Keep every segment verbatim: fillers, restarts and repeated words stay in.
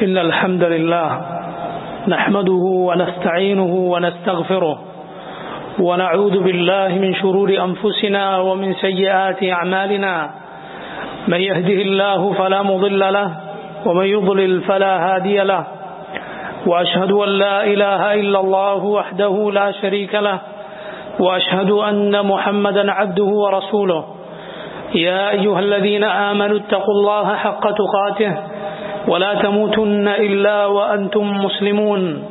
إن الحمد لله نحمده ونستعينه ونستغفره ونعوذ بالله من شرور أنفسنا ومن سيئات أعمالنا من يهده الله فلا مضل له ومن يضلل فلا هادي له وأشهد أن لا إله إلا الله وحده لا شريك له وأشهد أن محمدا عبده ورسوله يا أيها الذين آمنوا اتقوا الله حق تقاته ولا تموتن إلا وأنتم مسلمون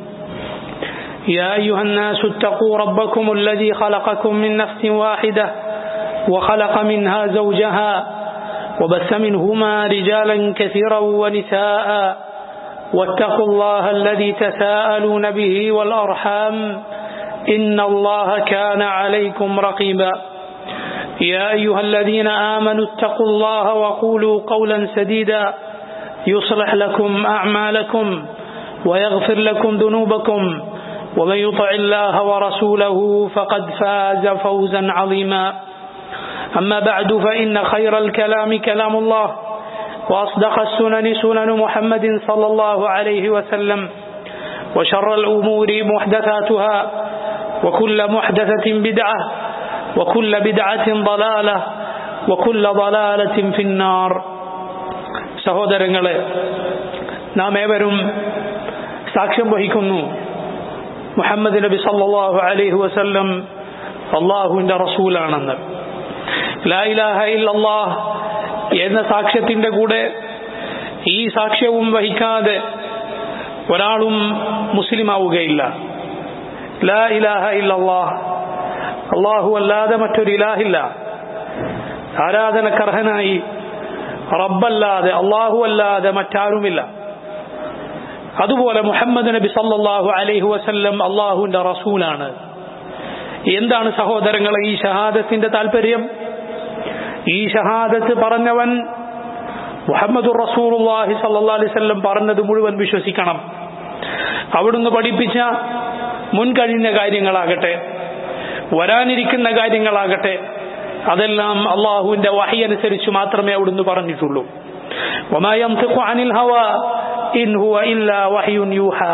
يا أيها الناس اتقوا ربكم الذي خلقكم من نفس واحدة وخلق منها زوجها وبث منهما رجالا كثيرا ونساء واتقوا الله الذي تساءلون به والأرحام إن الله كان عليكم رقيبا يا أيها الذين آمنوا اتقوا الله وقولوا قولا سديدا يصلح لكم أعمالكم ويغفر لكم ذنوبكم ومن يطع الله ورسوله فقد فاز فوزا عظيما أما بعد فإن خير الكلام كلام الله وأصدق السنن سنن محمد صلى الله عليه وسلم وشر الأمور محدثاتها وكل محدثة بدعة وكل بدعة ضلالة وكل ضلالة في النار സഹോദരങ്ങളെ, നാം ഏവരും സാക്ഷ്യം വഹിക്കുന്നു മുഹമ്മദ് നബി സല്ലല്ലാഹു അലൈഹി വസല്ലം അല്ലാഹുവിന്റെ റസൂലാണെന്ന്. ലാ ഇലാഹ ഇല്ലല്ലാഹ് എന്ന സാക്ഷ്യത്തിന്റെ കൂടെ ഈ സാക്ഷ്യവും വഹിക്കാതെ ഒരാളും മുസ്ലിം ആവുകയില്ല. ലാ ഇലാഹ ഇല്ലല്ലാഹ്, അല്ലാഹു അല്ലാതെ മറ്റൊരു ഇലാഹില്ല, ആരാധനക്കർഹനായി റബ്ബല്ലാതെ അല്ലാഹു അല്ലാതെ മറ്റാരുമില്ല. അതുപോലെ മുഹമ്മദ് നബി സല്ലല്ലാഹു അലൈഹി വസല്ലം അല്ലാഹുവിന്റെ റസൂലാണ്. എന്താണ് സഹോദരങ്ങളെ ഈ ഷഹാദത്തിന്റെ താല്പര്യം? ഈ ഷഹാദത്ത് പറഞ്ഞവൻ മുഹമ്മദുർ റസൂലുള്ളാഹി സല്ലല്ലാഹു അലൈഹി വസല്ലം പറഞ്ഞത് മുഴുവൻ വിശ്വസിക്കണം. അവിടുന്ന് പഠിപ്പിച്ച മുൻകഴിഞ്ഞ കാര്യങ്ങളാകട്ടെ വരാനിരിക്കുന്ന കാര്യങ്ങളാകട്ടെ അതെല്ലാം അള്ളാഹുവിന്റെ വഹി അനുസരിച്ച് മാത്രമേ അവിടുന്ന് പറഞ്ഞിട്ടുള്ളൂ. വമാ യൻതിഖു അനിൽ ഹവാ ഇൻ ഹുവ ഇല്ലാ വഹ്യുൻ യൂഹാ.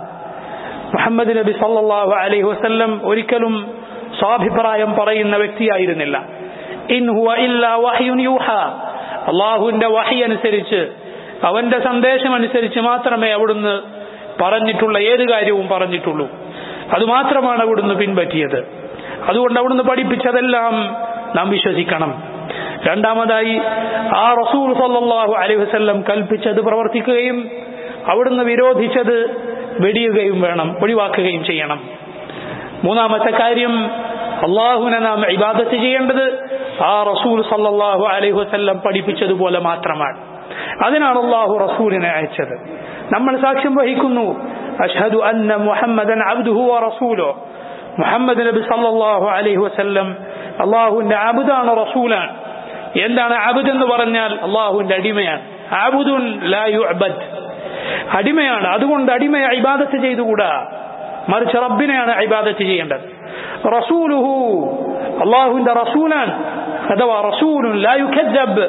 മുഹമ്മദ് നബി സല്ലല്ലാഹു അലൈഹി വസല്ലം ഒരിക്കലും സ്വാഭിപ്രായം പറയുന്ന വ്യക്തിയായിരുന്നില്ല. ഇൻ ഹുവ ഇല്ലാ വഹ്യുൻ യൂഹാ, അള്ളാഹുവിന്റെ വഹി അനുസരിച്ച് അവന്റെ സന്ദേശം അനുസരിച്ച് മാത്രമേ അവിടുന്ന് പറഞ്ഞിട്ടുള്ള ഏത് കാര്യവും പറഞ്ഞിട്ടുള്ളൂ. അതുമാത്രമാണ് അവിടുന്ന് പിൻപറ്റിയത്. അതുകൊണ്ട് അവിടുന്ന് പഠിപ്പിച്ചതെല്ലാം നാം വിശ്വസിക്കണം. രണ്ടാമതായി ആ റസൂൽ സല്ലല്ലാഹു അലൈഹി വസല്ലം കൽപ്പിച്ചത് പ്രവർത്തിക്കുകയും അവിടുന്ന് വിരോധിച്ചത് വെടിയുകയും വേണം, ഒഴിവാക്കുകയും ചെയ്യണം. മൂന്നാമത്തെ കാര്യം, അള്ളാഹുവിനെ നാം ഇബാദത്ത് ചെയ്യേണ്ടത് ആ റസൂൽ സല്ലല്ലാഹു അലൈഹി വസല്ലം പഠിപ്പിച്ചതുപോലെ മാത്രമാണ്. അതിനാണ് അള്ളാഹു റസൂലിനെ അയച്ചത്. നമ്മൾ സാക്ഷ്യം വഹിക്കുന്നു അഷ്ഹദു അന്ന മുഹമ്മദൻ അബ്ദുഹു വറസൂലുഹു, മുഹമ്മദ് നബി സല്ലല്ലാഹു അലൈഹി വസല്ലം അള്ളാഹുവിന്റെ അബ്ദാണ്, റസൂലാണ്. എന്താണ് അബ്ദ് എന്ന് പറഞ്ഞാൽ? അള്ളാഹുവിന്റെ അടിമയാണ്. അബ്ദുൻ ലാ യുഅബദ്, അടിമയാണ്. അതുകൊണ്ട് അടിമയെ ഇബാദത്ത് ചെയ്തുകൂടാ, മറിച്ച് റബ്ബിനെയാണ് ഇബാദത്ത് ചെയ്യേണ്ടത്. റസൂലുഹു, അള്ളാഹുവിന്റെ റസൂലാണ്. അഥവാ റസൂലുൻ ലാ യുകദ്ദബ്,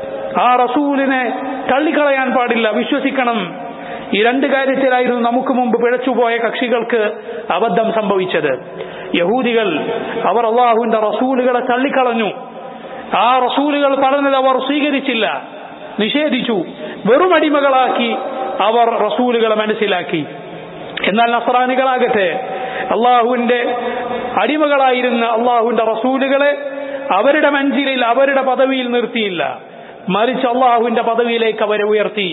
ആ റസൂലിനെ തള്ളിക്കളയാൻ പാടില്ല, വിശ്വസിക്കണം. ഈ രണ്ട് കാര്യത്തിലായിരുന്നു നമുക്ക് മുമ്പ് പിഴച്ചുപോയ കക്ഷികൾക്ക് അബദ്ധം സംഭവിച്ചത്. യഹൂദികൾ അവർ അള്ളാഹുവിന്റെ റസൂലുകളെ തള്ളിക്കളഞ്ഞു. ആ റസൂലുകൾ പറഞ്ഞത് അവർ സ്വീകരിച്ചില്ല, നിഷേധിച്ചു, വെറും അടിമകളാക്കി അവർ റസൂലുകളെ മനസ്സിലാക്കി. എന്നാൽ നസ്രാനികളാകട്ടെ അള്ളാഹുവിന്റെ അടിമകളായിരുന്ന അള്ളാഹുവിന്റെ റസൂലുകളെ അവരുടെ മഞ്ചിലിൽ അവരുടെ പദവിയിൽ നിർത്തിയില്ല, മറിച്ച് അള്ളാഹുവിന്റെ പദവിയിലേക്ക് അവരെ ഉയർത്തി.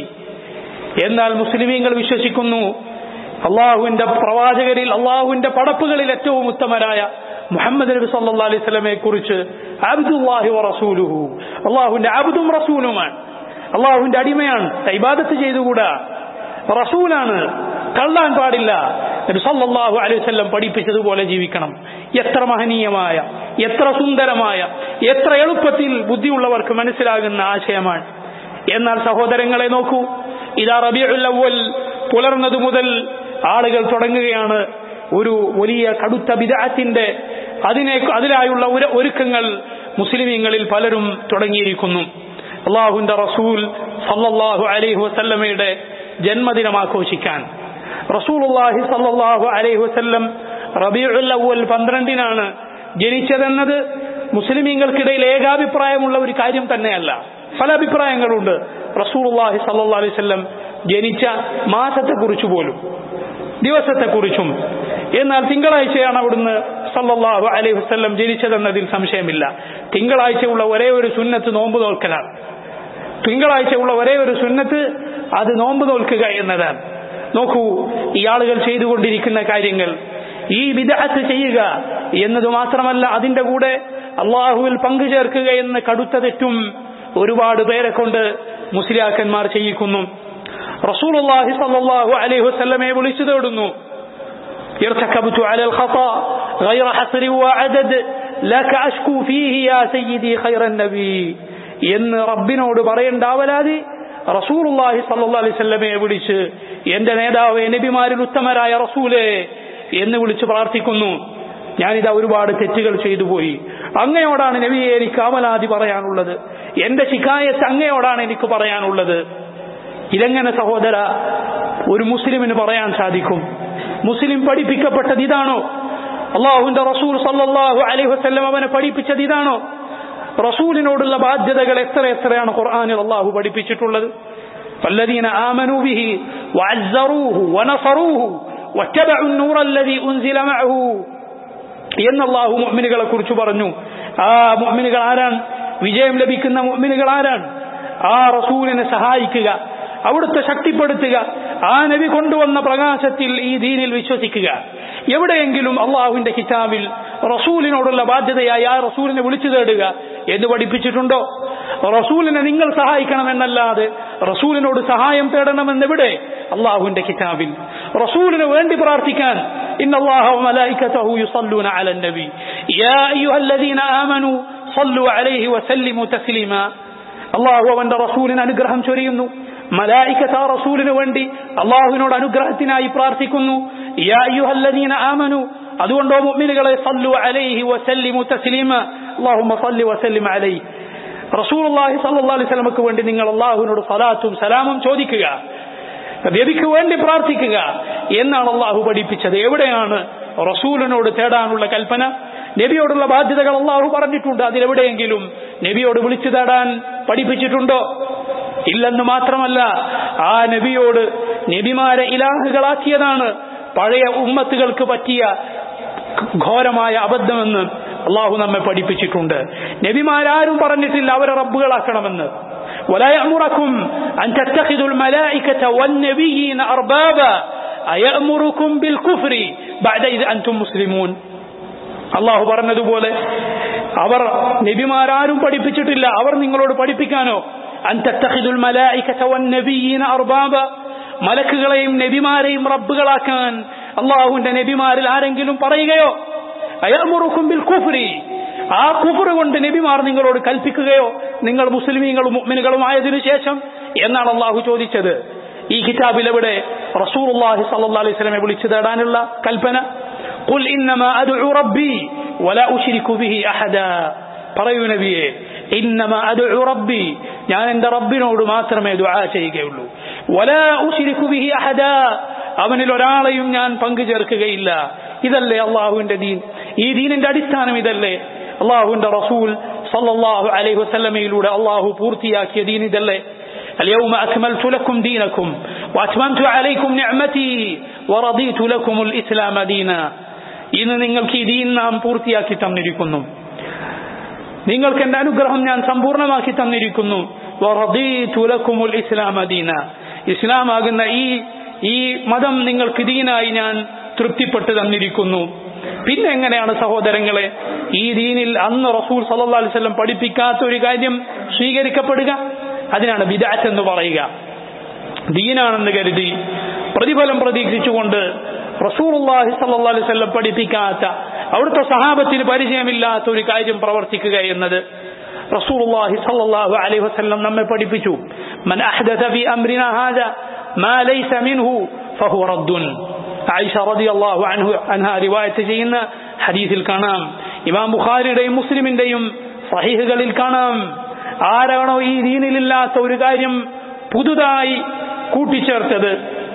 എന്നാൽ മുസ്ലിമീങ്ങൾ വിശ്വസിക്കുന്നു അള്ളാഹുവിന്റെ പ്രവാചകരിൽ അള്ളാഹുവിന്റെ പടപ്പുകളിൽ ഏറ്റവും ഉത്തമരായ മുഹമ്മദ് നബി സല്ലല്ലാഹു അലൈഹി വസല്ലമയെ കുറിച്ച് അബ്ദുല്ലാഹി വറസൂലുഹു, അള്ളാഹുവിന്റെ അബ്ദും റസൂലുമാണ്, അള്ളാഹുവിന്റെ അടിമയാണ്, ഇബാദത്ത് ചെയ്തുകൂടാ, റസൂലാണ്, കള്ളാൻ പാടില്ല. നബി സല്ലല്ലാഹു അലൈഹി വസല്ലം പഠിപ്പിച്ചതുപോലെ ജീവിക്കണം. എത്ര മഹനീയമായ, എത്ര സുന്ദരമായ, എത്ര എളുപ്പത്തിൽ ബുദ്ധിയുള്ളവർക്ക് മനസ്സിലാകുന്ന ആശയമാണ്. എന്നാൽ സഹോദരങ്ങളെ നോക്കൂ, ഇതാ റബീഉൽ അവ്വൽ പുലർന്നതു മുതൽ ആളുകൾ തുടങ്ങുകയാണ് ഒരു വലിയ കടുത്ത ബിദ്അത്തിന്റെ അതിനെ അതിലായുള്ള ഒരുക്കങ്ങൾ മുസ്ലിമീങ്ങളിൽ പലരും തുടങ്ങിയിരിക്കുന്നു. അല്ലാഹുവിന്റെ റസൂൽ സല്ലല്ലാഹു അലൈഹി വസല്ലമയുടെ ജന്മദിനം ആഘോഷിക്കാൻ. റസൂലുള്ളാഹി സ്വല്ലല്ലാഹു അലൈഹി വസല്ലം റബീഉൽ അവ്വൽ പന്ത്രണ്ടിനാണ് ജനിച്ചതെന്നത് മുസ്ലിമീങ്ങൾക്കിടയിൽ ഏകാഭിപ്രായമുള്ള ഒരു കാര്യം തന്നെയല്ല. പല അഭിപ്രായങ്ങളുണ്ട് റസൂലുള്ളാഹി സ്വല്ലല്ലാഹു അലൈഹി വസല്ലം ജനിച്ച മാസത്തെക്കുറിച്ച് പോലും ദിവസത്തെക്കുറിച്ചും. എന്നാൽ തിങ്കളാഴ്ചയാണ് അവിടുന്ന് സല്ലല്ലാഹു അലൈഹി വസല്ലം ജനിച്ചതെന്നതിൽ സംശയമില്ല. തിങ്കളാഴ്ചയുള്ള ഒരേ ഒരു സുന്നത്ത് നോമ്പ് നോൽക്കലാണ്. തിങ്കളാഴ്ചയുള്ള ഒരേ ഒരു സുന്നത്ത് അത് നോമ്പ് നോൽക്കുക എന്നതാണ്. നോക്കൂ, ഈ ആളുകൾ ചെയ്തുകൊണ്ടിരിക്കുന്ന കാര്യങ്ങൾ, ഈ ബിദ്അത്ത് ചെയ്യുക എന്നത് മാത്രമല്ല, അതിന്റെ കൂടെ അള്ളാഹുവിൽ പങ്കുചേർക്കുക എന്ന കടുത്ത തെറ്റും ഒരുപാട് പേരെ കൊണ്ട് മുസ്ലിയാക്കന്മാർ ചെയ്യിക്കുന്നു. റസൂലുള്ളാഹി സ്വല്ലല്ലാഹു അലൈഹി വസല്ലമയെ വിളിച്ചു തേടുന്നു. ഇർതകബ്തു അലൽ ഖതാ ഗൈറ ഹസ്രി വഅദദ് ലക അഷ്കു ഫീഹി യാ സയ്യിദി ഖൈറൻ നബി എന്ന് റബ്ബിനോട് പറയേണ്ട അവലാതി റസൂലുള്ളാഹി സ്വല്ലല്ലാഹു അലൈഹി വസല്ലമയെ വിളിച്ച് എന്റെ നേതാവേ, നബിമാരിൽ ഉത്തമരായ റസൂലേ എന്ന് വിളിച്ച് പ്രാർത്ഥിക്കുന്നു. ഞാനിതാ ഒരുപാട് തെറ്റുകൾ ചെയ്തു പോയി, അങ്ങയോടാണ് നബിയെ എനിക്ക് അവലാതി പറയാനുള്ളത്, എന്റെ ശികായത്ത് അങ്ങയോടാണ് എനിക്ക് പറയാനുള്ളത്. ഇതെങ്ങനെ സഹോദര ഒരു മുസ്ലിമിന് പറയാൻ സാധിക്കും? മുസ്ലിം പഠിപ്പിക്കപ്പെട്ടത് ഇതാണോ? അള്ളാഹുവിന്റെ റസൂൽ സല്ലല്ലാഹു അലൈഹി വസല്ലം അവനെ പഠിപ്പിച്ചത് ഇതാണോ? റസൂലിനോടുള്ള ബാധ്യതകൾ എത്ര എത്രയാണ് ഖുർആനിൽ അള്ളാഹു പഠിപ്പിച്ചിട്ടുള്ളത്. ഫല്ലദീന ആമനൂ ബിഹി വഅസ്സറൂഹു വനസറൂഹു വത്തബഉ النൂറ الذي ഉൻസില മഅഹു എന്ന് അള്ളാഹു മുഅ്മിനുകളെ കുറിച്ച് പറഞ്ഞു. ആ മുഅ്മിനുകൾ ആരാണ്? വിജയം ലഭിക്കുന്ന മുഅ്മിനുകൾ ആരാണ്? ആ റസൂലിനെ സഹായിക്കുക, അവിടുത്തെ ശക്തിപ്പെടുത്തുക, ആ നബി കൊണ്ടുവന്ന പ്രകാശത്തിൽ ഈ ദീനിൽ വിശ്വസിക്കുക. എവിടെയെങ്കിലും അള്ളാഹുവിന്റെ കിതാബിൽ റസൂലിനോടുള്ള ബാധ്യതയായി ആ റസൂലിനെ വിളിച്ചു തേടുക എന്ന് പഠിപ്പിച്ചിട്ടുണ്ടോ? റസൂലിനെ നിങ്ങൾ സഹായിക്കണമെന്നല്ലാതെ റസൂലിനോട് സഹായം തേടണമെന്നെവിടെ അള്ളാഹുവിന്റെ കിതാബിൽ? റസൂലിന് വേണ്ടി പ്രാർത്ഥിക്കാൻ ഇന്നല്ലാഹ വമലായികതഹു യുസല്ലൂന അലൻ നബി യാ അയ്യുഹല്ലദീന ആമനൂ സല്ലു അലൈഹി വസല്ലിമു തസ്ലീമാ. അള്ളാഹു അവന്റെ റസൂലിന് അനുഗ്രഹം ചൊരിയുന്നു. മലായികത്ത് ആ റസൂലിന് വേണ്ടി അള്ളാഹുവിനോട് അനുഗ്രഹത്തിനായി പ്രാർത്ഥിക്കുന്നു. യാ അയ്യുഹല്ലദീന ആമനൂ, അതുകൊണ്ടോ മുഅ്മിനുകളെ സല്ലു അലൈഹി വസല്ലിമു തസ്ലീമാ, അല്ലാഹുമ്മ സല്ലി വസല്ലിം അലൈഹി. റസൂലുള്ളാഹി സ്വല്ലല്ലാഹു അലൈഹി വസല്ലമക്ക് വേണ്ടി നിങ്ങൾ അള്ളാഹുവിനോട് സ്വലാത്തും സലാമും ചോദിക്കുക, നബിക്ക് വേണ്ടി പ്രാർത്ഥിക്കുക എന്നാണ് അള്ളാഹു പഠിപ്പിച്ചത്. എവിടെയാണ് റസൂലിനോട് തേടാനുള്ള കൽപ്പന? നബിയോടുള്ള ബാധ്യതകൾ അള്ളാഹു പറഞ്ഞിട്ടുണ്ട്. അതിലെവിടെയെങ്കിലും നബിയോട് വിളിച്ചു തേടാൻ പഠിപ്പിച്ചിട്ടുണ്ടോ? ഇല്ലെന്ന് മാത്രമല്ല, ആ നബിയോട് നബിമാരെ ഇലാഹുകളാക്കിയതാണ് പഴയ ഉമ്മത്തുകൾക്ക് പറ്റിയ ഘോരമായ അബദ്ധമെന്ന് അള്ളാഹു നമ്മെ പഠിപ്പിച്ചിട്ടുണ്ട്. നബിമാരാരും പറഞ്ഞിട്ടില്ല അവരെ റബ്ബുകളാക്കണമെന്ന്. ولا يأمركم أن تتخذوا الملائكة والنبيين أربابا أيأمركم بالكفر بعد إذ أنتم مسلمون. അള്ളാഹു പറഞ്ഞതുപോലെ അവർ നബിമാരാരും പഠിപ്പിച്ചിട്ടില്ല, അവർ നിങ്ങളോട് പഠിപ്പിക്കാനോ? അൻ തത്തഖിദുൽ മലായികത വന്നബിയ്യീന അർബാബ, മലക്കുകളെയും നബിമാരെയും റബ്ബുകളാക്കാൻ അള്ളാഹുവിന്റെ നബിമാരിൽ ആരെങ്കിലും പറയുകയോ? അയഅ്മുറുക്കും ബിൽ കുഫ്രി, ആ കുഫർ കൊണ്ട് നബിമാർ നിങ്ങളോട് കൽപ്പിക്കുകയോ? നിങ്ങൾ മുസ്ലിമീങ്ങളും മുഅ്മിനുകളും ആയതിനു ശേഷം എന്നാണ് അള്ളാഹു ചോദിച്ചത്. ഈ കിതാബിൽ എവിടെ റസൂലുള്ളാഹി സ്വല്ലല്ലാഹു അലൈഹി വസല്ലമയെ വിളിച്ചു തേടാനുള്ള കൽപ്പന? ഖുൽ ഇന്നമാ അദ്ഉ റബ്ബി വലാ ഉശ്രികു ബിഹി അഹദാ, പറയൂ നബിയേ, ഇന്നമാ അദ്ഉ റബ്ബി, ഞാൻ എന്റെ റബ്ബിനോട് മാത്രമേ ദുആ ചെയ്യുകയുള്ളൂ. വലാ ഉശ്രികു ബിഹി അഹദാ, അവനിൽ ഒരാളെയും ഞാൻ പങ്കു ചേർക്കുകയില്ല. ഇതല്ലേ അള്ളാഹുവിന്റെ ദീൻ? ഈ ദീനിന്റെ അടിസ്ഥാനം ഇതല്ലേ? അള്ളാഹുവിന്റെ റസൂൽ സല്ലല്ലാഹു അലൈഹി വസല്ലമയിലൂടെ അള്ളാഹു പൂർത്തിയാക്കിയ ദീൻ ഇതല്ലേ? اليوم أكملت لكم دينكم وأتممت عليكم نعمتي ورضيت لكم الإسلام دينا. ഇന്ന് നിങ്ങൾക്ക് ഈ ദീൻ നാം പൂർത്തിയാക്കി തന്നിരിക്കുന്നു, നിങ്ങൾക്ക് എന്റെ അനുഗ്രഹം ഞാൻ സമ്പൂർണ്ണമാക്കി തന്നിരിക്കുന്നു. വറദീതു ലക്കുമുൽ ഇസ്ലാമ ദീന, ഇസ്ലാമാകുന്ന ഈ ഈ മതം നിങ്ങൾക്ക് ദീനായി ഞാൻ തൃപ്തിപ്പെട്ട് തന്നിരിക്കുന്നു. പിന്നെ എങ്ങനെയാണ് സഹോദരങ്ങളെ ഈ ദീനിൽ അന്ന് റസൂൽ സല്ലല്ലാഹു അലൈഹി വസല്ലം പഠിപ്പിക്കാത്ത ഒരു കാര്യം സ്വീകരിക്കപ്പെടുക? അതിനാണ് ബിദ്അത്ത് എന്ന് പറയുക. ദീനാണെന്ന് കരുതി പ്രതിഫലം പ്രതീക്ഷിച്ചുകൊണ്ട് റസൂലുള്ളാഹി സ്വല്ലല്ലാഹു അലൈഹി വസല്ലം പഠിപ്പിക്കാത്ത, അവിടുത്തെ സഹാബത്തിന് പരിചയമില്ലാത്ത ഒരു കാര്യം പ്രവർത്തിക്കുക എന്നത് റസൂലുള്ളാഹി സ്വല്ലല്ലാഹു അലൈഹി വസല്ലം നമ്മെ പഠിപ്പിച്ചു. മൻ അഹ്ദത ഫീ അംരിനാ ഹാദാ മാ ലൈസ മിൻഹു ഫഹുവ റദ്ദുൻ. ആയിഷ റളിയല്ലാഹു അൻഹു അൻഹാ റിവായത്ത് ചെയ്യുന്ന ഹദീസിൽ കാണാം, ഇമാം ബുഖാരിയുടെയും മുസ്ലിമിന്റെയും സഹീഹുകളിൽ കാണാം, ആരാണോ ഈ ദീനിലില്ലാത്ത ഒരു കാര്യം പുതുതായി കൂട്ടിച്ചേർത്തത്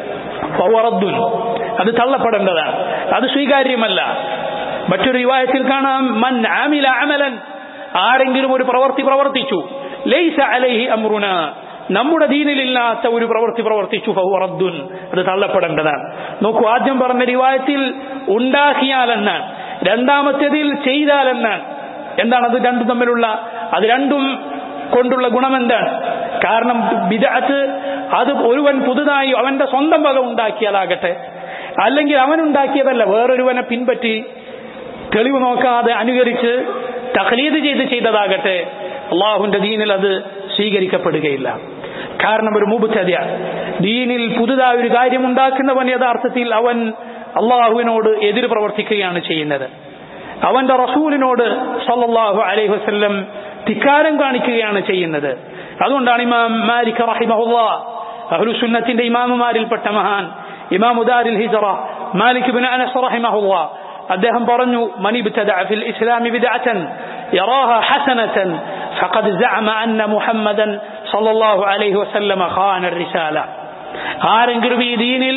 ഫവറദ്ദുൻ, അത് തള്ളപ്പെടേണ്ടതാണ്, അത് സ്വീകാര്യമല്ല. മറ്റൊരു റിവായത്തിൽ കാണാം, മൻ ആമില അമലൻ, ആരെങ്കിലും ഒരു പ്രവൃത്തി പ്രവർത്തിച്ചു, ലൈസ അലൈഹി അംറുന, നമ്മുടെ ദീനിലില്ലാത്ത ഒരു പ്രവൃത്തി പ്രവർത്തിച്ചു, ഫവറദ്ദുൻ, അത് തള്ളപ്പെടേണ്ടതാണ്. നോക്കൂ, ആദ്യം പറഞ്ഞ റിവായത്തിൽ ഉണ്ടാക്കിയാലെന്നാണ്, രണ്ടാമത്തേതിൽ ചെയ്താലെന്നാണ്. എന്താണ് അത് രണ്ടും തമ്മിലുള്ള, അത് രണ്ടും കൊണ്ടുള്ള ഗുണമെന്താണ്? കാരണം ബിദ്അത്ത് അത് ഒരുവൻ പുതുതായി അവന്റെ സ്വന്തം വക ഉണ്ടാക്കിയാലാകട്ടെ, അല്ലെങ്കിൽ അവൻ ഉണ്ടാക്കിയതല്ല, വേറൊരുവനെ പിൻപറ്റി തെളിവ് നോക്കാതെ അനുകരിച്ച് തഖ്ലീദ് ചെയ്ത് ചെയ്തതാകട്ടെ, അള്ളാഹുവിന്റെ ദീനിൽ അത് സ്വീകരിക്കപ്പെടുകയില്ല. കാരണം ഒരു മുബ്തദിഅ, ദീനിൽ പുതുതായി ഒരു കാര്യം ഉണ്ടാക്കുന്നവൻ യഥാർത്ഥത്തിൽ അവൻ അള്ളാഹുവിനോട് എതിര് പ്രവർത്തിക്കുകയാണ് ചെയ്യുന്നത്, അവന്റെ റസൂലിനോട് സല്ലല്ലാഹു അലൈഹി വസല്ലം ധിക്കാരം കാണിക്കുകയാണ് ചെയ്യുന്നത്. അതുകൊണ്ടാണ് ഇമാം മാലിക് റഹിമഹുല്ലാഹ്, അഹ്ലുസ് സുന്നത്തിന്റെ ഇമാമുമാരിൽപ്പെട്ട മഹാൻ, ഇമാം ദാരിൽ ഹിജ്റ മാലിക് ഇബ്നു അനസ് റഹിമഹുല്ലാഹ്, അദ്ദേഹം പറഞ്ഞു, മൻ ഇബ്തദഅ ഫിൽ ഇസ്ലാമി ബിദ്അതൻ യറാഹ ഹസനതൻ ഫഖദ് സഅമ അന്ന മുഹമ്മദൻ സല്ലല്ലാഹു അലൈഹി വസല്ലം ഖാന റിസാല. ആരെങ്കിലും ഈ ദീനിൽ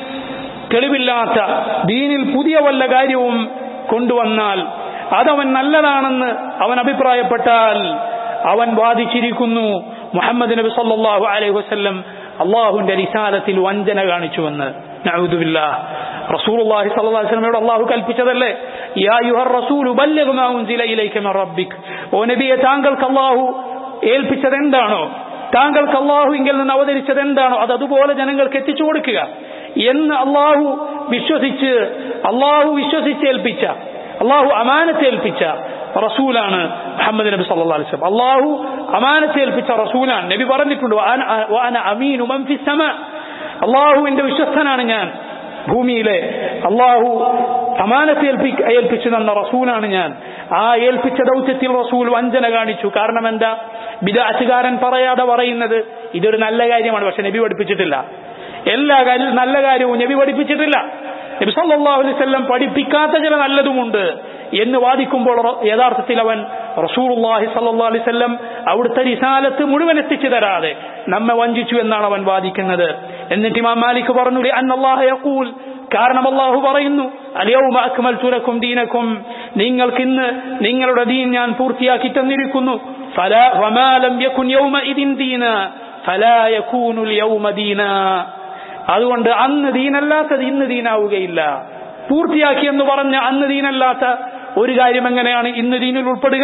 തെളിവില്ലാത്ത ദീനിൽ പുതിയ വല്ല കാര്യവും കൊണ്ടുവന്നാൽ അതവൻ നല്ലതാണെന്ന് അവൻ അഭിപ്രായപ്പെട്ടാൽ അവൻ വാദിച്ചിരിക്കുന്നു മുഹമ്മദ് നബി സല്ലല്ലാഹു അലൈഹി വസല്ലം അള്ളാഹുവിന്റെ റിസാലത്തിൽ വഞ്ചന കാണിച്ചുവെന്ന്. നഊദു ബില്ലാഹ്. റസൂലുള്ളാഹി സ്വല്ലല്ലാഹു അലൈഹി വസല്ലമയോട് അള്ളാഹു കൽപ്പിച്ചതല്ലേ, യാ അയ്യുഹർ റസൂലു ബല്ലിഗ് മാ ഉൻസില ഇലൈക മിർ റബ്ബിക്, ഓ നബിയെ താങ്കൾക്ക് അള്ളാഹു ഏൽപ്പിച്ചത് എന്താണോ, താങ്കൾക്ക് അള്ളാഹു ഇങ്കിൽ നിന്ന് അവതരിച്ചത് എന്താണോ അത് അതുപോലെ ജനങ്ങൾക്ക് എത്തിച്ചു കൊടുക്കുക എന്ന് അള്ളാഹു വിശ്വസിച്ച് അള്ളാഹു വിശ്വസിച്ചേൽപ്പിച്ച അള്ളാഹു അമാനത്തേൽപ്പിച്ച റസൂലാണ് മുഹമ്മദ് നബി സല്ലല്ലാഹു അലൈഹി വസല്ലം. അള്ളാഹു അമാനത്തേൽപ്പിച്ച റസൂലാണ്. നബി പറഞ്ഞിട്ടുണ്ട്, വഅന അമീനു മൻ ഫിസ് സമാ, അള്ളാഹുവിന്റെ വിശ്വസ്തനാണ് ഞാൻ, ഭൂമിയിലെ അള്ളാഹു അമാനത്തേൽപ്പി ഏൽപ്പിച്ചു തന്ന റസൂലാണ് ഞാൻ. ആ ഏൽപ്പിച്ച ദൗത്യത്തിൽ റസൂൽ വഞ്ചന കാണിച്ചു. കാരണം എന്താ? ബിദ്അത്തുകാരൻ പറയാതെ പറയുന്നത് ഇതൊരു നല്ല കാര്യമാണ്, പക്ഷെ നബി പഠിപ്പിച്ചിട്ടില്ല. എല്ലാ കാര്യം നല്ല കാര്യവും നബി പഠിപ്പിച്ചിട്ടില്ല. നബി സല്ലല്ലാഹു അലൈഹി വസല്ലം പഠിപ്പിക്കാത്ത ചില നല്ലതുമുണ്ട് എന്ന് വാദിക്കുമ്പോൾ യഥാർത്ഥത്തിൽ അവൻ റസൂലുള്ളാഹി സല്ലല്ലാഹു അലൈഹി വസല്ലം അവിടുത്തെ റിസാലത്ത് മുഴുവൻ എത്തിച്ചു തരാതെ നമ്മെ വഞ്ചിച്ചു എന്നാണ് അവൻ വാദിക്കുന്നത്. എന്നിട്ട് ഇമാം മാലിക് പറഞ്ഞു, അന്നല്ലാഹ യഖൂൽ, കാരണം അല്ലാഹു പറയുന്നു, അൽയൗമ അക്മൽതു ലക്കും ദീനക്കും, നിങ്ങൾക്ക് ഇന്ന് നിങ്ങളുടെ ദീൻ ഞാൻ പൂർത്തിയാക്കി തന്നിരിക്കുന്നു. ഫലാ വമാ ലം യകുൻ യൗമഇദിൻ ദീനാ ഫലാ യകൂനു അൽയൗമ ദീനാ, അതുകൊണ്ട് അന്ന് ദീനല്ലാത്തത് ഇന്ന് ദീനാവുകയില്ല. പൂർത്തിയാക്കി എന്ന് പറഞ്ഞ അന്ന് ദീനല്ലാത്ത ഒരു കാര്യം എങ്ങനെയാണ് ഇന്ന് ദീനിൽ ഉൾപ്പെടുക?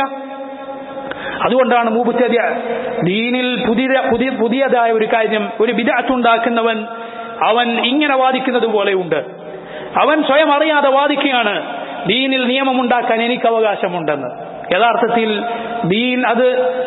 അതുകൊണ്ടാണ് മുബ്തദിഅ, ദീനിൽ പുതിയ പുതിയ പുതിയതായ ഒരു കാര്യം ഒരു ബിദ്അത്ത് ഉണ്ടാക്കുന്നവൻ അവൻ ഇങ്ങനെ വാദിക്കുന്നത് പോലെയുണ്ട്. അവൻ സ്വയം അറിയാതെ വാദിക്കുകയാണ്, ദീനിൽ നിയമമുണ്ടാക്കാൻ എനിക്ക് അവകാശമുണ്ടെന്ന്. യഥാർത്ഥത്തിൽ ദീൻ അത്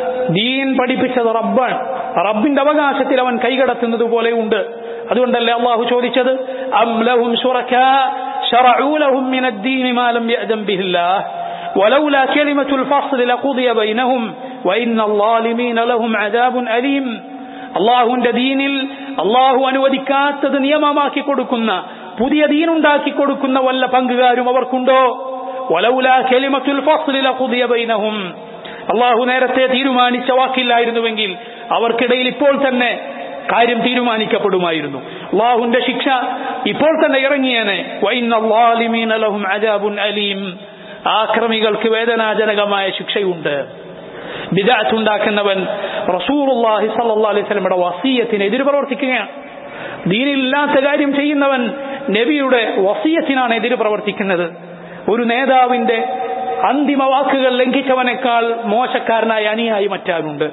ദീൻ പഠിപ്പിച്ചത് റബ്ബാണ്. റബ്ബിന്റെ അവകാശത്തിൽ അവൻ കൈകടത്തുന്നത് പോലെയുണ്ട്. അതുകൊണ്ടല്ലേ അള്ളാഹു ചോദിച്ചത്, അം ലഹും ശുറകാ ശറഉ ലഹും മിനദ്ദീനി മാ ലം യഅ്ദൻ ബിഹില്ലാഹ് വലൗലാ കലിമത്തുൽ ഫസ്ൽ ലഖുദിയ ബൈനഹും വഇന്നൽ ളാലിമീന ലഹും അദാബുൻ അലീം. അള്ളാഹുവിന്റെ ദീനിൽ അള്ളാഹു അനുവദിക്കാത്തത് നിയമമാക്കി കൊടുക്കുന്ന പുതിയ ദീനുണ്ടാക്കി കൊടുക്കുന്ന വല്ല പങ്കുകാരും അവർക്കുണ്ടോ? വലൗലാ കലിമത്തുൽ ഫസ്ൽ ലഖുദിയ ബൈനഹും, അള്ളാഹു നേരത്തെ തീരുമാനിച്ച വാക്കില്ലായിരുന്നുവെങ്കിൽ അവർക്കിടയിൽ ഇപ്പോൾ തന്നെ കാര്യം തീരുമാനിക്കപ്പെടുമായിരുന്നു. അള്ളാഹുവിന്റെ ശിക്ഷ ഇപ്പോൾ തന്നെ ഇറങ്ങിയേനെ. വഇന്നൽ ളാലിമീന ലഹും അദാബുൻ അലീം, ആക്രമികൾക്ക് വേദനാജനകമായ ശിക്ഷയുണ്ട്. ബിദ്അത്ത് ഉണ്ടാക്കുന്നവൻ റസൂലുള്ളാഹി സ്വല്ലല്ലാഹു അലൈഹി വസല്ലമയുടെ വസിയത്തിന് എതിര് പ്രവർത്തിക്കുകയാണ്. ദീനില്ലാത്ത കാര്യം ചെയ്യുന്നവൻ നബിയുടെ വസിയത്തിനാണ് എതിര് പ്രവർത്തിക്കുന്നത്. ഒരു നേതാവിന്റെ അന്തിമ വാക്കുകൾ ലംഘിച്ചവനേക്കാൾ മോശക്കാരനായ അനുയായി മറ്റാരുണ്ട്?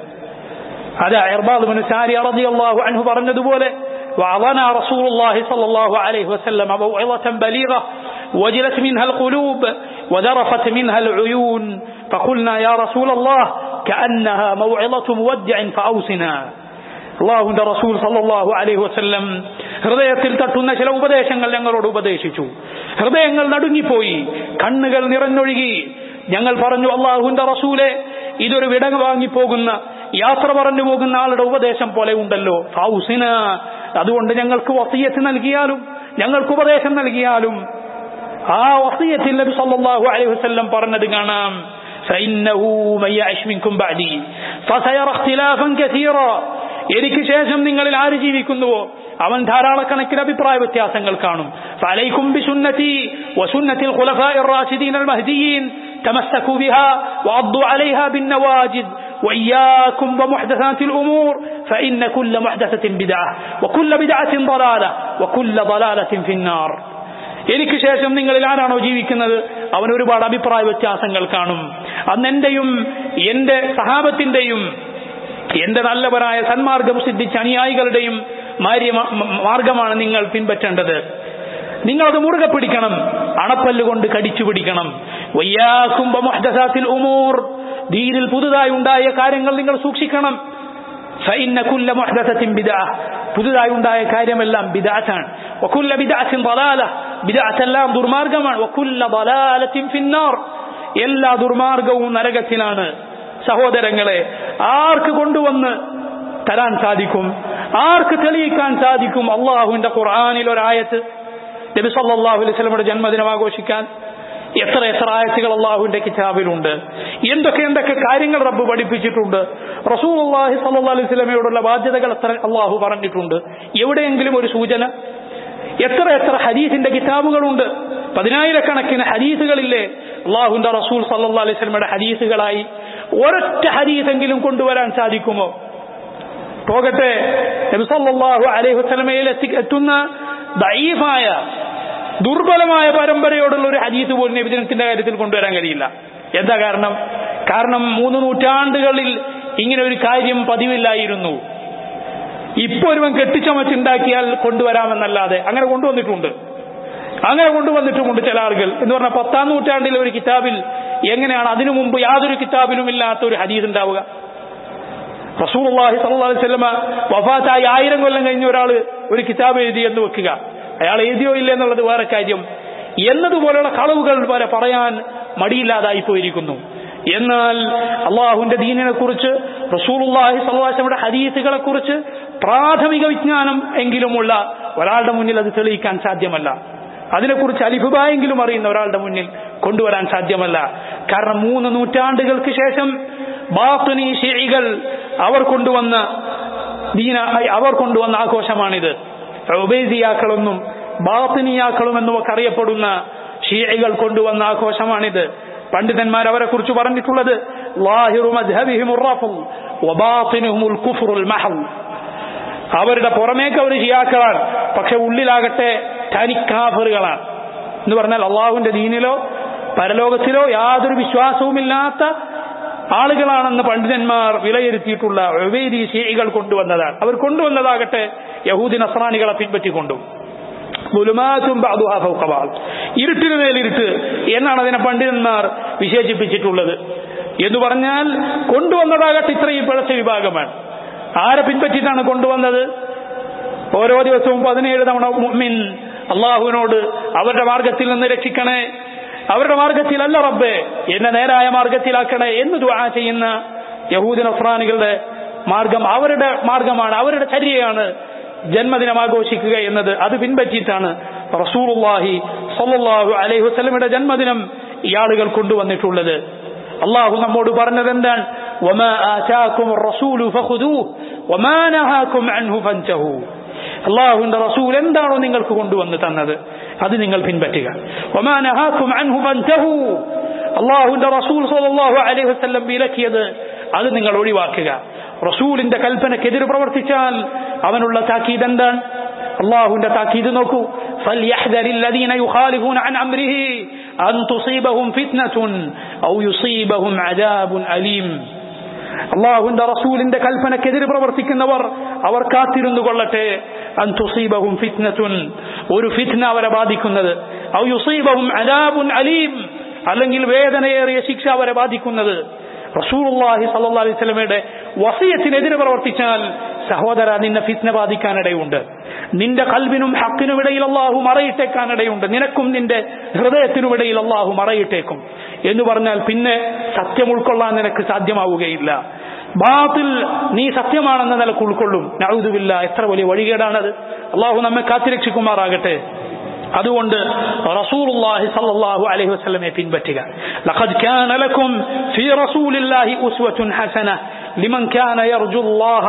അത് ഇർബാദ് ഇബ്നു സാരിയ റളിയല്ലാഹു അൻഹു പറഞ്ഞതുപോലെ, വഅളന റസൂലുള്ളാഹി സ്വല്ലല്ലാഹു അലൈഹി വസല്ലം മൗഇളതൻ ബലീഗ വജലത് മിൻഹാ القلوب وذرفت منها العيون فقلنا يا رسول الله كأنها موعظة مودع فأوصنا. അല്ലാഹുവിന്റെ റസൂൽ സല്ലല്ലാഹു അലൈഹി വസല്ലം ഹൃദയത്തിൽ തട്ടുന്ന ചില ഉപദേശങ്ങൾ ഞങ്ങളോട് ഉപദേശിച്ചു. ഹൃദയങ്ങൾ നടുങ്ങിപ്പോയി, കണ്ണുകൾ നിറഞ്ഞൊഴുകി. ഞങ്ങൾ പറഞ്ഞു, അല്ലാഹുവിന്റെ റസൂലേ, ഇതൊരു വിട വാങ്ങിപ്പോകുന്ന യാത്ര പറഞ്ഞു പോകുന്ന ആളുടെ ഉപദേശം പോലെ ഉണ്ടല്ലോ. ഫൗസിന, അതുകൊണ്ട് ഞങ്ങൾക്ക് വസിയത്ത് നൽകിയാലും ഞങ്ങൾക്ക് ഉപദേശം നൽകിയാലും. ആ വസിയത്തിൽ നബി സല്ലല്ലാഹു അലൈഹി വസല്ലം പറഞ്ഞത് കാണാം, فإنه من يعش منكم بعدي فسيرى اختلافا كثيرا എനിക്ക് ശേഷം നിങ്ങളിൽ ആര് ജീവിക്കുന്നുവോ അവൻ ധാരാളക്കണക്കിന് അഭിപ്രായ വ്യത്യാസങ്ങൾ കാണും. ഫഅലൈക്കും ബിസുന്നതി വസുന്നതിൽ ഖുലഫാഇർ റാഷിദീൻ അൽ മഹ്ദിയീൻ തമസ്സകൂ ബിഹാ വഅദ്ദു അലൈഹാ ബിന്നവാജിദ് വഇയ്യാകും വമുഹ്ദസാത്തിൽ ഉമൂർ ഫഇന്ന കുല്ല മുഹ്ദസത്തിൻ ബിദ്അഹ് വകുല്ല ബിദ്അത്തിൻ ളലാല വകുല്ല ളലാലത്തിൻ ഫിന്നാർ. എനിക്ക് ശേഷം നിങ്ങളിൽ ആരാണോ ജീവിക്കുന്നത് അവൻ ഒരുപാട് അഭിപ്രായ വ്യത്യാസങ്ങൾ കാണും. അന്ന് എന്റെയും എന്റെ സഹാബത്തിന്റെയും എന്റെ നല്ലവരായ സന്മാർഗം സിദ്ധിച്ച അനുയായികളുടെയും മാർഗമാണ് നിങ്ങൾ പിൻപറ്റേണ്ടത്. നിങ്ങളത് മുറുകെ പിടിക്കണം, അണപ്പല്ലുകൊണ്ട് കടിച്ചു പിടിക്കണം. വയ്യാകും ബമുഹ്ദസാത്തിൽ ഉമൂർ, ദീനിൽ പുതുതായി ഉണ്ടായ കാര്യങ്ങൾ നിങ്ങൾ സൂക്ഷിക്കണം. ഫഇന്ന കുല്ല മുഹ്ദസത്തിൻ ബിദ്അഹ്, പുതുതായി ഉണ്ടായ കാര്യമെല്ലാം ബിദ്അത്താണ്. വകുല്ല ബിദ്അത്തിൻ ളലാല, ബിദ്അത്തെല്ലാം ദുർമാർഗമാണ്. വകുല്ല ളലാലത്തിൻ ഫിന്നാർ, എല്ലാ ദുർമാർഗവും നരകത്തിലാണ്. സഹോദരങ്ങളെ, ആർക്ക് കൊണ്ടുവന്ന് തരാൻ സാധിക്കും? ആർക്ക് തെളിയിക്കാൻ സാധിക്കും? അള്ളാഹുവിന്റെ ഖുർആനിൽ ഒരായത്ത്, നബി സല്ലല്ലാഹു അലൈഹി വസല്ലമയുടെ ജന്മദിനം ആഘോഷിക്കാൻ എത്ര എത്ര ആയത്തുകൾ അള്ളാഹുവിന്റെ കിതാബിലുണ്ട്. എന്തൊക്കെ എന്തൊക്കെ കാര്യങ്ങൾ റബ്ബ് പഠിപ്പിച്ചിട്ടുണ്ട്. റസൂലുള്ളാഹി സ്വല്ലല്ലാഹു അലൈഹി വസല്ലമയോടുള്ള ബാധ്യതകൾ എത്ര അള്ളാഹു പറഞ്ഞിട്ടുണ്ട്. എവിടെയെങ്കിലും ഒരു സൂചന? എത്ര എത്ര ഹദീസിന്റെ കിതാബുകളുണ്ട്. പതിനായിരക്കണക്കിന് ഹദീസുകളില്ലേ അള്ളാഹുവിന്റെ റസൂൽ സ്വല്ലല്ലാഹു അലൈഹി വസല്ലമയുടെ ഹദീസുകളായി. ഒരൊറ്റ ഹദീസെങ്കിലും കൊണ്ടുവരാൻ സാധിക്കുമോ? പോകട്ടെ, നബി സല്ലല്ലാഹു അലൈഹി വസല്ലമയിൽ എത്തുന്ന ദഈഫായ ദുർബലമായ പരമ്പരയോടുള്ള ഒരു ഹദീസ് പോലും നബിദിനത്തിന്റെ കാര്യത്തിൽ കൊണ്ടുവരാൻ കഴിയില്ല. എന്താ കാരണം? കാരണം മൂന്ന് നൂറ്റാണ്ടുകളിൽ ഇങ്ങനെ ഒരു കാര്യം പതിവില്ലായിരുന്നു. ഇപ്പൊ ഒരുവൻ കെട്ടിച്ചമച്ചുണ്ടാക്കിയാൽ കൊണ്ടുവരാമെന്നല്ലാതെ അങ്ങനെ കൊണ്ടുവന്നിട്ടുണ്ട്. അങ്ങനെ കൊണ്ടുവന്നിട്ടുമുണ്ട് ചില ആളുകൾ. എന്ന് പറഞ്ഞാൽ പത്താം നൂറ്റാണ്ടിലെ ഒരു കിതാബിൽ എങ്ങനെയാണ് അതിനു മുമ്പ് യാതൊരു കിതാബിലും ഇല്ലാത്ത ഒരു ഹദീസ് ഉണ്ടാവുക? റസൂലുള്ളാഹി സ്വല്ലല്ലാഹു അലൈഹി വസല്ലമ വഫാത്തായി ആയിരം കൊല്ലം കഴിഞ്ഞ ഒരാൾ ഒരു കിതാബ് എഴുതി എന്ന് വെക്കുക. അയാൾ എഴുതിയോ ഇല്ല എന്നുള്ളത് വേറെ കാര്യം. എന്നതുപോലെയുള്ള കളവുകൾ വരെ പറയാൻ മടിയില്ലാതായി പോയിരിക്കുന്നു. എന്നാൽ അള്ളാഹുവിന്റെ ദീനിനെ കുറിച്ച്, റസൂലുള്ളാഹി സ്വല്ലല്ലാഹു അലൈഹി വസല്ലമയുടെ ഹദീസുകളെ കുറിച്ച് പ്രാഥമിക വിജ്ഞാനം എങ്കിലുമുള്ള ഒരാളുടെ മുന്നിൽ അത് തെളിയിക്കാൻ സാധ്യമല്ല. അതിനെക്കുറിച്ച് അലിഫുബായെങ്കിലും അറിയുന്ന ഒരാളുടെ മുന്നിൽ കൊണ്ടുവരാൻ സാധ്യമല്ല. കാരണം മൂന്ന് നൂറ്റാണ്ടുകൾക്ക് ശേഷം ബാത്തിനി ശിഈകൾ അവർ കൊണ്ടുവന്ന ദീന അവർ കൊണ്ടുവന്ന ആഘോഷമാണിത്. ഉബൈദിയാക്കളെന്നും ബാത്തിനിയാക്കളുമെന്നും ഒക്കെ അറിയപ്പെടുന്ന ശിഈകൾ കൊണ്ടുവന്ന ആഘോഷമാണിത്. പണ്ഡിതന്മാർ അവരെ കുറിച്ച് പറഞ്ഞിട്ടുള്ളത് ളാഹിറു മദ്ഹബിഹിമുർ റഫ്ദ് വബാത്തിനുഹുൽ കുഫ്റുൽ മഹ്ദ്. അവരുടെ പുറമേക്ക് അവർ ഷിയാക്കളാണ്, പക്ഷെ ഉള്ളിലാകട്ടെ തനിക്കാഫറുകളാണ്. എന്ന് പറഞ്ഞാൽ അള്ളാഹുവിന്റെ ദീനിലോ പരലോകത്തിലോ യാതൊരു വിശ്വാസവുമില്ലാത്ത ആളുകളാണെന്ന് പണ്ഡിതന്മാർ വിലയിരുത്തിയിട്ടുള്ള ഉബൈദി ശിഈകൾ കൊണ്ടുവന്നതാണ്. അവർ കൊണ്ടുവന്നതാകട്ടെ യഹൂദി നസ്രാനികളെ പിൻപറ്റിക്കൊണ്ടു. ഇരുട്ടിന് മേലിരുട്ട് എന്നാണ് അതിനെ പണ്ഡിതന്മാർ വിശേഷിപ്പിച്ചിട്ടുള്ളത്. എന്ന് പറഞ്ഞാൽ കൊണ്ടുവന്നതാകട്ടെ ഇത്രയും പിഴച്ച വിഭാഗമാണ്. ആരെ പിൻപറ്റിയിട്ടാണ് കൊണ്ടുവന്നത്? ഓരോ ദിവസവും പതിനേഴ് തവണ മുഅ്മിൻ അള്ളാഹുവിനോട് അവരുടെ മാർഗത്തിൽ നിന്ന് രക്ഷിക്കണേ, അവരുടെ മാർഗത്തിലല്ല റബ്ബേ, എന്നെ നേരായ മാർഗത്തിലാക്കണേ എന്ന് ദുആ ചെയ്യുന്ന യഹൂദി നസ്രാനികളുടെ മാർഗം അവരുടെ മാർഗമാണ്, അവരുടെ ചര്യയാണ് ജന്മദിനം ആഘോഷിക്കുക എന്നത്. അത് പിൻപറ്റിയിട്ടാണ് റസൂലുള്ളാഹി സ്വല്ലല്ലാഹു അലൈഹി വസല്ലമയുടെ ജന്മദിനം ഇയാളുകൾ കൊണ്ടുവന്നിട്ടുള്ളത്. അള്ളാഹു നമ്മോട് പറഞ്ഞത് എന്താണ്? വമാ ആതാകുമുർ റസൂലു ഫഖുദൂഹു വമാ നഹാകും അൻഹു ഫൻതഹു. അള്ളാഹുവിന്റെ റസൂൽ എന്താണോ നിങ്ങൾക്ക് കൊണ്ടുവന്ന് തന്നത് അത് നിങ്ങൾ പിൻപറ്റുക. വമാ നഹാകും അൻഹു ഫൻതഹു. അള്ളാഹുവിന്റെ റസൂൽ സ്വല്ലല്ലാഹു അലൈഹി വസല്ലം വിലക്കിയത് അത് നിങ്ങൾ ഒഴിവാക്കുക. റസൂലിന്റെ കൽപ്പനക്കെതിരെ പ്രവർത്തിച്ചാൽ അവനുള്ള താക്കീത് എന്താണ്? അള്ളാഹുവിന്റെ താക്കീത് നോക്കൂ. ഫൽയഹ്ദരിൽ ലദീന യുഖാലിഫൂന അൻ അംരിഹി അൻ തുസീബഹും ഫിത്നതുൻ ഔ യുസീബഹും അദാബുൻ അലീം. അള്ളാഹുവിന്റെ റസൂലിന്റെ കൽപ്പനക്കെതിരെ പ്രവർത്തിക്കുന്നവർ അവർ കാത്തിരുന്നു കൊള്ളട്ടെ. അൻ തുസീബഹും ഫിത്നതുൻ, ഒരു ഫിത്ന അവരെ ബാധിക്കുന്നത്. ഔ യുസീബഹും അദാബുൻ അലീം, അല്ലെങ്കിൽ വേദനയേറിയ ശിക്ഷ അവരെ ബാധിക്കുന്നത്. റസൂലുള്ളാഹി സ്വല്ലല്ലാഹു അലൈഹി വസല്ലമയുടെ വസിയത്തിനെതിരെ പ്രവർത്തിച്ചാൽ സഹോദര നിന്നെ ഫിത്ന ബാധിക്കാനിടയുണ്ട്. നിന്റെ ഖൽബിനും ഹക്കിനും ഇടയിൽ അള്ളാഹു മറയിട്ടേക്കാനിടയുണ്ട്. നിനക്കും നിന്റെ ഹൃദയത്തിനുമിടയിൽ അള്ളാഹു മറയിട്ടേക്കും എന്ന് പറഞ്ഞാൽ പിന്നെ സത്യം ഉൾക്കൊള്ളാൻ നിനക്ക് സാധ്യമാവുകയില്ല. ബാത്തിൽ നീ സത്യമാണെന്ന നിലക്ക് ഉൾക്കൊള്ളും. നഊദു ബില്ലാഹ്, എത്ര വലിയ വഴികേടാണത്. അള്ളാഹു നമ്മെ കാത്തിരക്ഷിക്കുമാറാകട്ടെ. അതുകൊണ്ട് റസൂലുള്ളാഹി സ്വല്ലല്ലാഹു അലൈഹി വസല്ലമയെ പിൻപറ്റുക. ലഖദ് കാന ലക്കും ഫീ റസൂലില്ലാഹി ഉസ്വത്തുൻ ഹസന ലിമൻ കാന യർജുല്ലാഹ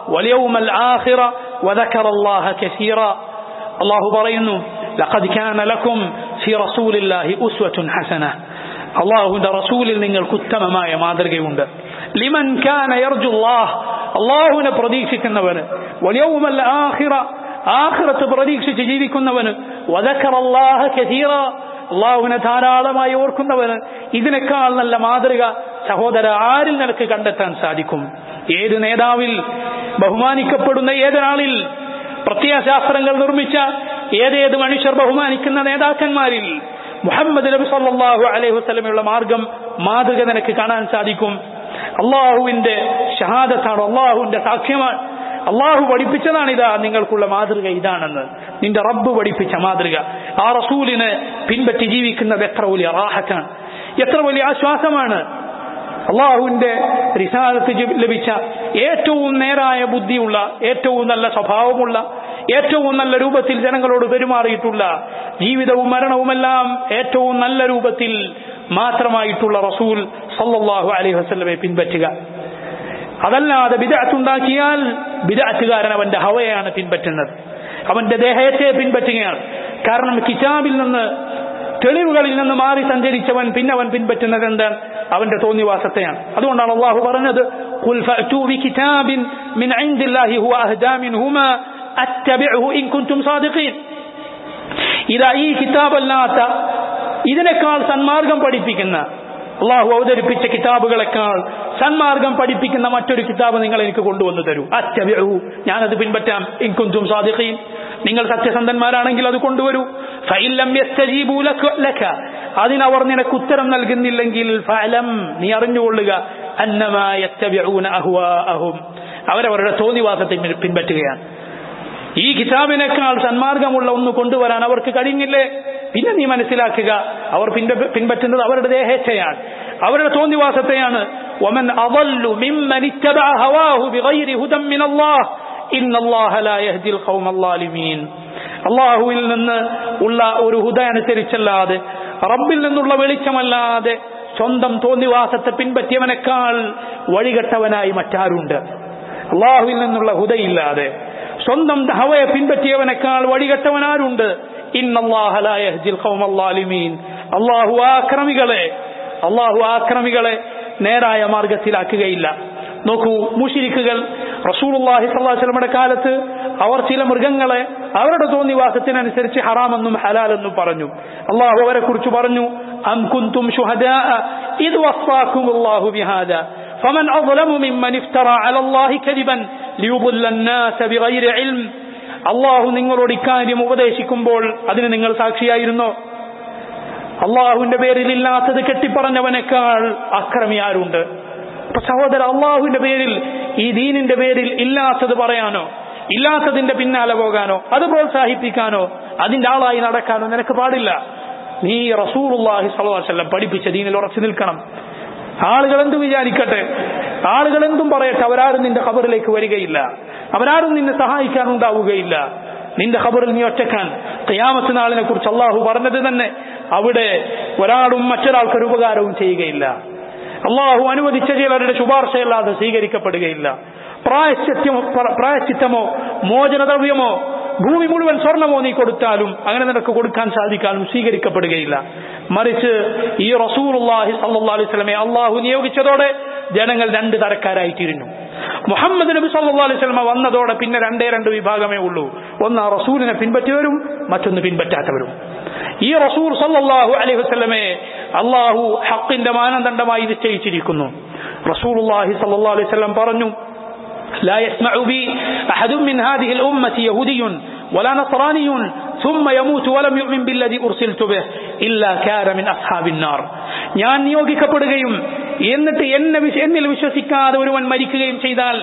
വൽയൗമൽ ആഖിറ വദക്കറല്ലാഹ കസീറ. അല്ലാഹു പറയുന്നു ലഖദ് കാന ലക്കും ഫീ റസൂലില്ലാഹി ഉസ്വത്തുൻ ഹസന. അല്ലാഹുവിന്റെ റസൂലിൽ നിങ്ങൾക്ക് ഉത്തമമായ മാതൃകയുണ്ട്. ലിമൻ കാന യർജുല്ലാഹ്, അല്ലാഹുവിനെ പ്രതീക്ഷിക്കുന്നവന്, വൽയൗമൽ ആഖിറ, ആഖിറത്ത് പ്രതീക്ഷിച്ച് ജീവിക്കുന്നവന്, വദക്കറല്ലാഹ കസീറ, അല്ലാഹുവിനെ ധാരാളമായി ഓർക്കുന്നവന്. ഇതിനേക്കാൾ നല്ല മാതൃക സഹോദര ആരിൽ നിനക്ക് കണ്ടെത്താൻ സാധിക്കും? ഏത് നേതാവിൽ, ബഹുമാനിക്കപ്പെടുന്ന ഏതൊരാളിൽ, പ്രത്യയശാസ്ത്രങ്ങൾ നിർമ്മിച്ച ഏതേത് മനുഷ്യർ ബഹുമാനിക്കുന്ന നേതാക്കന്മാരിൽ മുഹമ്മദ് നബി സല്ലല്ലാഹു അലൈഹി വസല്ലമയുടെ മാർഗം, മാതൃക നിനക്ക് കാണാൻ സാധിക്കും? അള്ളാഹുവിന്റെ ഷഹാദത്താണ്, അള്ളാഹുവിന്റെ സാക്ഷ്യമാണ്. അള്ളാഹു പഠിപ്പിച്ചതാണ് ഇതാ നിങ്ങൾക്കുള്ള മാതൃക ഇതാണെന്ന്. നിന്റെ റബ്ബ് പഠിപ്പിച്ച മാതൃക. ആ റസൂലിനെ പിൻപറ്റി ജീവിക്കുന്നത് എത്ര വലിയ റാഹത്താണ്, എത്ര വലിയ ആശ്വാസമാണ്. അള്ളാഹുവിന്റെ റിസാലത്ത് ലഭിച്ച ഏറ്റവും നേരായ ബുദ്ധിയുള്ള, ഏറ്റവും നല്ല സ്വഭാവമുള്ള, ഏറ്റവും നല്ല രൂപത്തിൽ ജനങ്ങളോട് പെരുമാറിയിട്ടുള്ള, ജീവിതവും മരണവുമെല്ലാം ഏറ്റവും നല്ല രൂപത്തിൽ മാത്രമായിട്ടുള്ള റസൂൽ സല്ലല്ലാഹു അലൈഹി വസല്ലമയെ പിൻപറ്റുക. അതല്ലാതെ ബിദ്അത്ത് ഉണ്ടാക്കിയാൽ ബിദ്അത്തുകാരൻ അവന്റെ ഹവയാണ് പിൻപറ്റുന്നത്, അവന്റെ ദേഹത്തെ പിൻപറ്റുകയാണ്. കാരണം കിതാബിൽ നിന്ന്, തെളിവുകളിൽ നിന്ന് മാറി സഞ്ചരിച്ചവൻ പിന്നെ അവൻ പിൻപറ്റുന്നത് എന്താണ്? അവന്റെ തോന്നിവാസത്തെയാണ്. അതുകൊണ്ടാണ് അള്ളാഹു പറഞ്ഞത് ഖുൽ ഫഅ്തൂ ബികിതാബിൻ മിൻ ഇൻദില്ലാഹി ഹുവ അഹ്ദാ മിൻഹുമാ അത്തബിഉഹു ഇൻ കുൻതും സാദിഖീൻ. ഇതാ ഈ കിതാബല്ലാത്ത, ഇതിനേക്കാൾ സന്മാർഗം പഠിപ്പിക്കുന്ന, അള്ളാഹു അവതരിപ്പിച്ച കിതാബുകളെക്കാൾ സന്മാർഗം പഠിപ്പിക്കുന്ന മറ്റൊരു കിതാബ് നിങ്ങൾ എനിക്ക് കൊണ്ടുവന്നു തരൂ. അത്തബിഉഹു, ഞാനത് പിൻപറ്റാം. ഇൻ കുൻതും സാദിഖീൻ, നിങ്ങൾ സത്യസന്ധന്മാരാണെങ്കിൽ അത് കൊണ്ടുവരൂ. ഫഇൻ ലം യസ്തജീബൂ ലക, അതിനവർ നിനക്ക് ഉത്തരം നൽകുന്നില്ലെങ്കിൽ ഫഅലം, നീ അറിഞ്ഞുകൊള്ളുക, അന്നമാ യത്തബിഊന അഹ്വാഅഹും, അവരവരുടെ തോന്നിവാസത്തെ പിൻപറ്റുകയാണ്. ഈ കിതാബിനേക്കാൾ സന്മാർഗമുള്ള ഒന്ന് കൊണ്ടുവരാൻ അവർക്ക് കഴിഞ്ഞില്ലേ? പിന്നെ നീ മനസ്സിലാക്കുക, അവർ പിൻപറ്റുന്നത് അവരുടെ ദേഹേച്ഛയാണ്, അവരുടെ തോന്നിവാസത്തെയാണ്. വമൻ അദല്ലു മിമ്മൻ ഇത്തബഅ ഹവാഹു ബിഗൈരി ഹുദൻ മിനല്ലാഹ് ഇന്നല്ലാഹ ലാ യഹ്ദിൽ ഖൗമൽ ളാലിമീൻ. അല്ലാഹുവിൽ നിന്ന് ഉള്ള ഒരു ഹുദ അനുസരിച്ചല്ലാതെ, റബ്ബിൽ നിന്നുള്ള വെളിച്ചമല്ലാതെ സ്വന്തം തോന്നിവാസത്തെ പിൻപറ്റിയവനേക്കാൾ വഴികെട്ടവനായി മറ്റാരുണ്ട്? അല്ലാഹുവിൽ നിന്നുള്ള ഹുദയില്ലാതെ സ്വന്തം ഹവയെ പിൻപറ്റിയവനേക്കാൾ വഴികെട്ടവനാരുണ്ട്? ഇന്നല്ലാഹ ലാ യഹ്ദിൽ ഖൗമൽ ളാലിമീൻ. അല്ലാഹു ആക്രമികളെ അല്ലാഹു ആക്രമികളെ നേരായ മാർഗത്തിലാക്കുകയില്ല. നോക്കൂ, മുശ്രിക്കുകൾ റസൂലുള്ളാഹി സ്വല്ലല്ലാഹു അലൈഹി വസല്ലമയുടെ കാലത്ത് അവർ ചില മൃഗങ്ങളെ അവരുടെ തോന്നിവാസത്തിനനുസരിച്ച് ഹറാമെന്നും ഹലാലെന്നും പറഞ്ഞു. അല്ലാഹു അവരെ കുറിച്ച് പറഞ്ഞു, അം കുൻതും ശുഹദാഅ ഇദ് വസ്സാകുമുല്ലാഹു ബിഹാദാ ഫമൻ അസ്ലമു മിമ്മൻ ഇഫ്തറ അലല്ലാഹി കദിബൻ ലിയുضل الناس ബിഗൈരി ഇൽം. അല്ലാഹു നിങ്ങളോട് ഇക്കാര്യം ഉപദേശിക്കുമ്പോൾ അതിന് നിങ്ങൾ സാക്ഷിയായിരുന്നോ? അള്ളാഹുവിന്റെ പേരിൽ ഇല്ലാത്തത് കെട്ടിപ്പറഞ്ഞവനേക്കാൾ അക്രമി ആരുണ്ട്? അപ്പൊ സഹോദര, അള്ളാഹുവിന്റെ പേരിൽ, ഈ ദീനിന്റെ പേരിൽ ഇല്ലാത്തത് പറയാനോ, ഇല്ലാത്തതിന്റെ പിന്നാലെ പോകാനോ, അത് പ്രോത്സാഹിപ്പിക്കാനോ, അതിന്റെ ആളായി നടക്കാനോ നിനക്ക് പാടില്ല. നീ റസൂലുള്ളാഹി സ്വല്ലല്ലാഹു അലൈഹി വസല്ലം പഠിപ്പിച്ച ദീനിൽ ഉറച്ചു നിൽക്കണം. ആളുകൾ എന്തു വിചാരിക്കട്ടെ, ആളുകൾ എന്തും പറയട്ടെ, അവരാരും നിന്റെ ഖബറിലേക്ക് വരികയില്ല, അവരാരും നിന്നെ സഹായിക്കാനുണ്ടാവുകയില്ല. നിന്റെ ഖബറിൽ നീ ഒറ്റക്കാൻ. ഖിയാമത്ത് നാളിനെ കുറിച്ച് അള്ളാഹു പറഞ്ഞത് തന്നെ അവിടെ ഒരാളും മറ്റൊരാൾക്കൊരു ഉപകാരവും ചെയ്യുകയില്ല. അള്ളാഹു അനുവദിച്ച ചിലരുടെ ശുപാർശയല്ലാതെ സ്വീകരിക്കപ്പെടുകയില്ല. പ്രായശ്ചിത്തമോ പ്രായശ്ചിത്തമോ മോചനദ്രവ്യമോ ഭൂമി മുഴുവൻ സ്വർണമോ നീ കൊടുത്താലും അങ്ങനെ നിനക്ക് കൊടുക്കാൻ സാധിക്കാനും സ്വീകരിക്കപ്പെടുകയില്ല. മറിച്ച് ഈ റസൂലുള്ളാഹി സ്വല്ലല്ലാഹു അലൈഹി വസല്ലമയെ അള്ളാഹു നിയോഗിച്ചതോടെ ജനങ്ങൾ രണ്ട് തരക്കാരായിത്തീരുന്നു. മുഹമ്മദ് നബി സല്ലല്ലാഹു അലൈഹി വസല്ലമ വന്നതോടെ പിന്നെ രണ്ടേ രണ്ട് വിഭാഗമേ ഉള്ളൂ. ഒന്ന് ആ റസൂലിനെ പിൻപറ്റിയവരും മറ്റൊന്ന് പിൻപറ്റാത്തവരും. ഈ റസൂൽ സല്ലല്ലാഹു അലൈഹി വസല്ലമയെ അള്ളാഹു ഹഖിന്റെ മാനദണ്ഡമായി നിശ്ചയിച്ചിരിക്കുന്നു. റസൂലുള്ളാഹി സല്ലല്ലാഹു അലൈഹി വസല്ലം പറഞ്ഞു, لا يسمع بي أحد من هذه الأمة يهودي ولا نصراني ثم يموت ولم يؤمن بالذي أرسلت به إلا كان من أصحاب النار. ഞാൻ നിയോഗിക്കപ്പെടുകയും എന്നിട്ട് എന്നെ എന്നിൽ വിശ്വസിക്കാതെ ഒരുവൻ മരിക്കുകയും ചെയ്താൽ,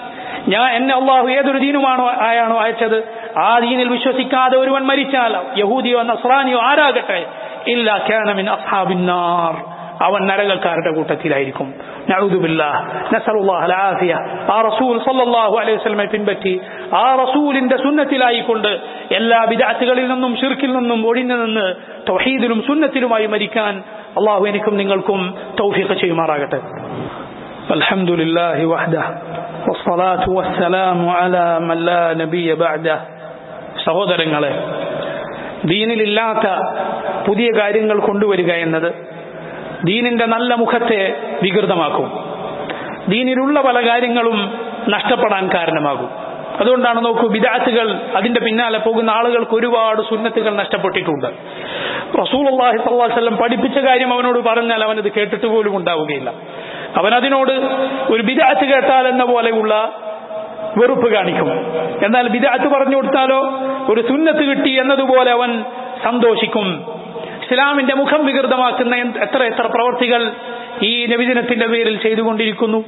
ഞാൻ എന്നെ അള്ളാഹു ഏതൊരു ദീനുമാണോ ആയാണോ അയച്ചത് ആ ദീനിൽ വിശ്വസിക്കാതെ ഒരുവൻ മരിച്ചാൽ, യഹൂദിയോ നസ്രാനിയോ ആരാകട്ടെ, ഇല്ലാ കാന മിൻ അസ്ഹാബിൻ നാർ, അവൻ നരകക്കാരുടെ കൂട്ടത്തിലായിരിക്കും. നഊദു ബില്ലാഹ്, നസ്അലുല്ലാഹ അൽ ആഫിയ. ആ റസൂൽ സല്ലല്ലാഹു അലൈഹി വസല്ലമയെ പിൻപറ്റി ആ റസൂലിന്റെ സുന്നത്തിലായിക്കൊണ്ട് എല്ലാ ബിദ്അത്തുകളിൽ നിന്നും ശിർക്കിൽ നിന്നും ഒഴിഞ്ഞു നിന്ന് തൗഹീദിലും സുന്നത്തിലുമായി മരിക്കാൻ അല്ലാഹു എനിക്കും നിങ്ങൾക്കും തൗഫീഖ് ചെയ്യുമാറാകട്ടെ. അൽഹംദുലില്ലാഹി വഹ്ദഹു والصلاة والسلام على من لا نبي بعده. സഹോദരങ്ങളെ, ദീനിലില്ലാത്ത പുതിയ കാര്യങ്ങൾ കൊണ്ടുവരിക എന്നത് ദീനിന്റെ നല്ല മുഖത്തെ വികൃതമാക്കും. ദീനിലുള്ള പല കാര്യങ്ങളും നഷ്ടപ്പെടാൻ കാരണമാകും. അതുകൊണ്ടാണ് നോക്കൂ, ബിദ്അത്തുകൾ, അതിന്റെ പിന്നാലെ പോകുന്ന ആളുകൾക്ക് ഒരുപാട് സുന്നത്തുകൾ നഷ്ടപ്പെട്ടിട്ടുണ്ട്. റസൂലുള്ളാഹി സ്വല്ലല്ലാഹു അലൈഹി വസല്ലം പഠിപ്പിച്ച കാര്യം അവനോട് പറഞ്ഞാൽ അവനത് കേട്ടിട്ട് പോലും ഉണ്ടാവുകയില്ല. അവൻ അതിനോട് ഒരു ബിദ്അത്ത് കേട്ടാൽ എന്ന പോലെയുള്ള വെറുപ്പ് കാണിക്കും. എന്നാൽ ബിദ്അത്ത് പറഞ്ഞു കൊടുത്താലോ ഒരു സുന്നത്ത് കിട്ടി എന്നതുപോലെ അവൻ സന്തോഷിക്കും. ഇസ്ലാമിന്റെ മുഖം വികൃതമാക്കുന്ന എത്ര എത്ര പ്രവർത്തികൾ ഈ നബിദിനത്തിന്റെ പേരിൽ ചെയ്തുകൊണ്ടിരിക്കുന്നു.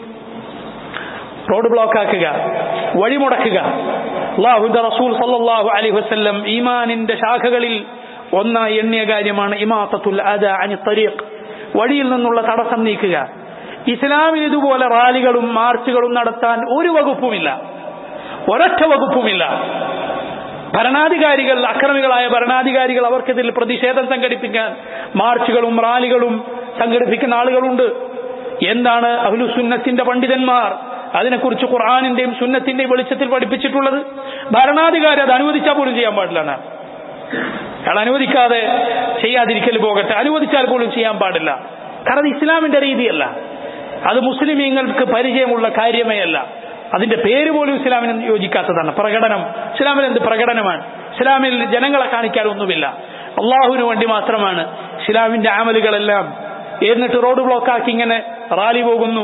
റോഡ് ബ്ലോക്ക് ആക്കുക, വഴിമുടക്കുക. അല്ലാഹുവിന്റെ റസൂൽ സല്ലല്ലാഹു അലൈഹി വസല്ലം ഈമാനിന്റെ ശാഖകളിൽ ഒന്നായി എണ്ണിയ കാര്യമാണ് ഇമാതത്തുൽ അദാ അനി ത്വരീഖ്, വഴിയിൽ നിന്നുള്ള തടസ്സം നീക്കുക. ഇസ്ലാമിൽ ഇതുപോലെ റാലികളും മാർച്ചുകളും നടത്താൻ ഒരു വകുപ്പുമില്ല, ഒരൊറ്റ വകുപ്പുമില്ല. ഭരണാധികാരികൾ, അക്രമികളായ ഭരണാധികാരികൾ, അവർക്കെതിരെ പ്രതിഷേധം സംഘടിപ്പിക്കാൻ മാർച്ചുകളും റാലികളും സംഘടിപ്പിക്കുന്ന ആളുകളുണ്ട്. എന്താണ് അഹ്ലുസുന്നത്തിന്റെ പണ്ഡിതന്മാർ അതിനെക്കുറിച്ച് ഖുർആനിന്റെയും സുന്നത്തിന്റെയും വെളിച്ചത്തിൽ പഠിപ്പിച്ചിട്ടുള്ളത്? ഭരണാധികാരി അത് അനുവദിച്ചാൽ പോലും ചെയ്യാൻ പാടില്ല. അയാൾ അനുവദിക്കാതെ ചെയ്യാതിരിക്കൽ പോകട്ടെ, അനുവദിച്ചാൽ പോലും ചെയ്യാൻ പാടില്ല. കാരണം ഇസ്ലാമിന്റെ രീതിയല്ല, അത് മുസ്ലിമീങ്ങൾക്ക് പരിചയമുള്ള കാര്യമേ അല്ല. അതിന്റെ പേര് പോലും ഇസ്ലാമിന് യോജിക്കാത്തതാണ്. പ്രകടനം, ഇസ്ലാമിൽ എന്ത് പ്രകടനമാണ്? ഇസ്ലാമിൽ ജനങ്ങളെ കാണിക്കാൻ ഒന്നുമില്ല, അള്ളാഹുവിന് വേണ്ടി മാത്രമാണ് ഇസ്ലാമിന്റെ അമലുകളെല്ലാം. എന്നിട്ട് റോഡ് ബ്ലോക്കാക്കി ഇങ്ങനെ റാലി പോകുന്നു,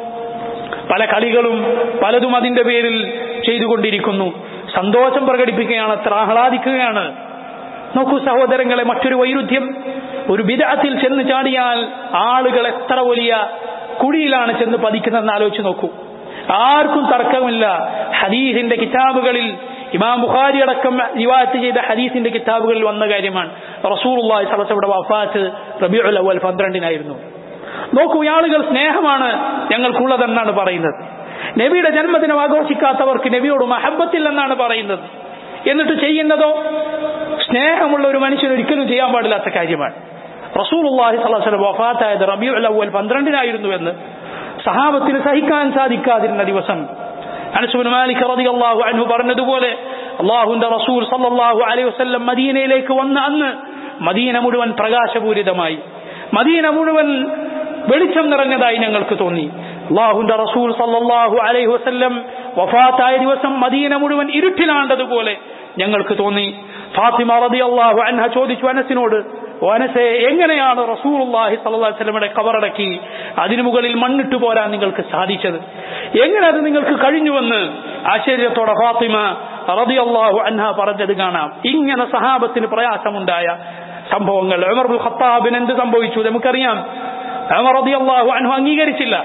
പല കളികളും പലതും അതിന്റെ പേരിൽ ചെയ്തുകൊണ്ടിരിക്കുന്നു. സന്തോഷം പ്രകടിപ്പിക്കുകയാണ്, അത്ര ആഹ്ലാദിക്കുകയാണ്. നോക്കൂ സഹോദരങ്ങളെ, മറ്റൊരു വൈരുദ്ധ്യം, ഒരു ബിദ്അത്തിൽ ചെന്ന് ചാടിയാൽ ആളുകൾ എത്ര വലിയ കുഴിയിലാണ് ചെന്ന് പതിക്കുന്നതെന്ന് ആലോചിച്ച് നോക്കൂ. ആർക്കും തർക്കമില്ല, ഹദീസിന്റെ കിതാബുകളിൽ, ഇമാം ബുഖാരി അടക്കം റിവായത്ത് ചെയ്ത ഹദീസിന്റെ കിതാബുകളിൽ വന്ന കാര്യമാണ്. റസൂലുള്ളാഹി സ്വല്ലല്ലാഹു അലൈഹി വസല്ലം വഫാത്ത് റബീഉൽ അവ്വൽ പന്ത്രണ്ടിനായിരുന്നു. നോക്കൂ, ആളുകൾ സ്നേഹമാണ് ഞങ്ങൾക്കുള്ളതെന്നാണ് പറയുന്നത്. നബിയുടെ ജന്മദിനം ആഘോഷിക്കാത്തവർക്ക് നബിയോട് മഹബത്തില്ലെന്നാണ് പറയുന്നത്. എന്നിട്ട് ചെയ്യുന്നതോ സ്നേഹമുള്ള ഒരു മനുഷ്യൻ ഒരിക്കലും ചെയ്യാൻ പാടില്ലാത്ത കാര്യമാണ്. റസൂലുള്ളാഹി സ്വല്ലല്ലാഹു അലൈഹി വസല്ലം വഫാത്തായത് റബീഉൽ അവ്വൽ പന്ത്രണ്ടിനായിരുന്നു എന്ന് സഹാബത്തിന് സഹിക്കാൻ സാധിക്കാതിരുന്ന ദിവസം അനസ് ഇബ്നു മാലിക് റളിയല്ലാഹു അൻഹു പറഞ്ഞതുപോലെ അല്ലാഹുവിന്റെ റസൂൽ സല്ലല്ലാഹു അലൈഹി വസല്ലം മദീനയിലേക്ക് വന്ന അന്ന് മദീന മുഴുവൻ പ്രകാശപൂരിതമായി, മദീന മുഴുവൻ വെളിച്ചം നിറഞ്ഞതായി ഞങ്ങൾക്ക് തോന്നി. അല്ലാഹുവിന്റെ റസൂൽ സല്ലല്ലാഹു അലൈഹി വസല്ലം വഫാത്തായ ദിവസം മദീന മുഴുവൻ ഇരുട്ടിലാണ്ടതുപോലെ ഞങ്ങൾക്ക് തോന്നി. ഫാത്തിമ റളിയല്ലാഹു അൻഹ ചോദിച്ചു അനസിനോട്, അനസേ, എങ്ങനെയാണ് റസൂലുള്ളാഹി സ്വല്ലല്ലാഹു അലൈഹി വസല്ലമയുടെ ഖബറടക്കി അതിനു മുകളിൽ മണ്ണിട്ട് പോരാൻ നിങ്ങൾക്ക് സാധിച്ചത്? എങ്ങനെ അത് നിങ്ങൾക്ക് കഴിഞ്ഞുവെന്ന് ആശ്ചര്യത്തോടെ ഫാത്തിമ റളിയല്ലാഹു അൻഹ പറഞ്ഞത് കാണാം. ഇങ്ങനെ സഹാബത്തിന് പ്രയാസമുണ്ടായ സംഭവങ്ങൾ. ഉമർ ഇബ്നുൽ ഖത്താബിന് എന്ത് സംഭവിച്ചു നമുക്കറിയാം. ഉമർ റളിയല്ലാഹു അൻഹു അംഗീകരിച്ചില്ല.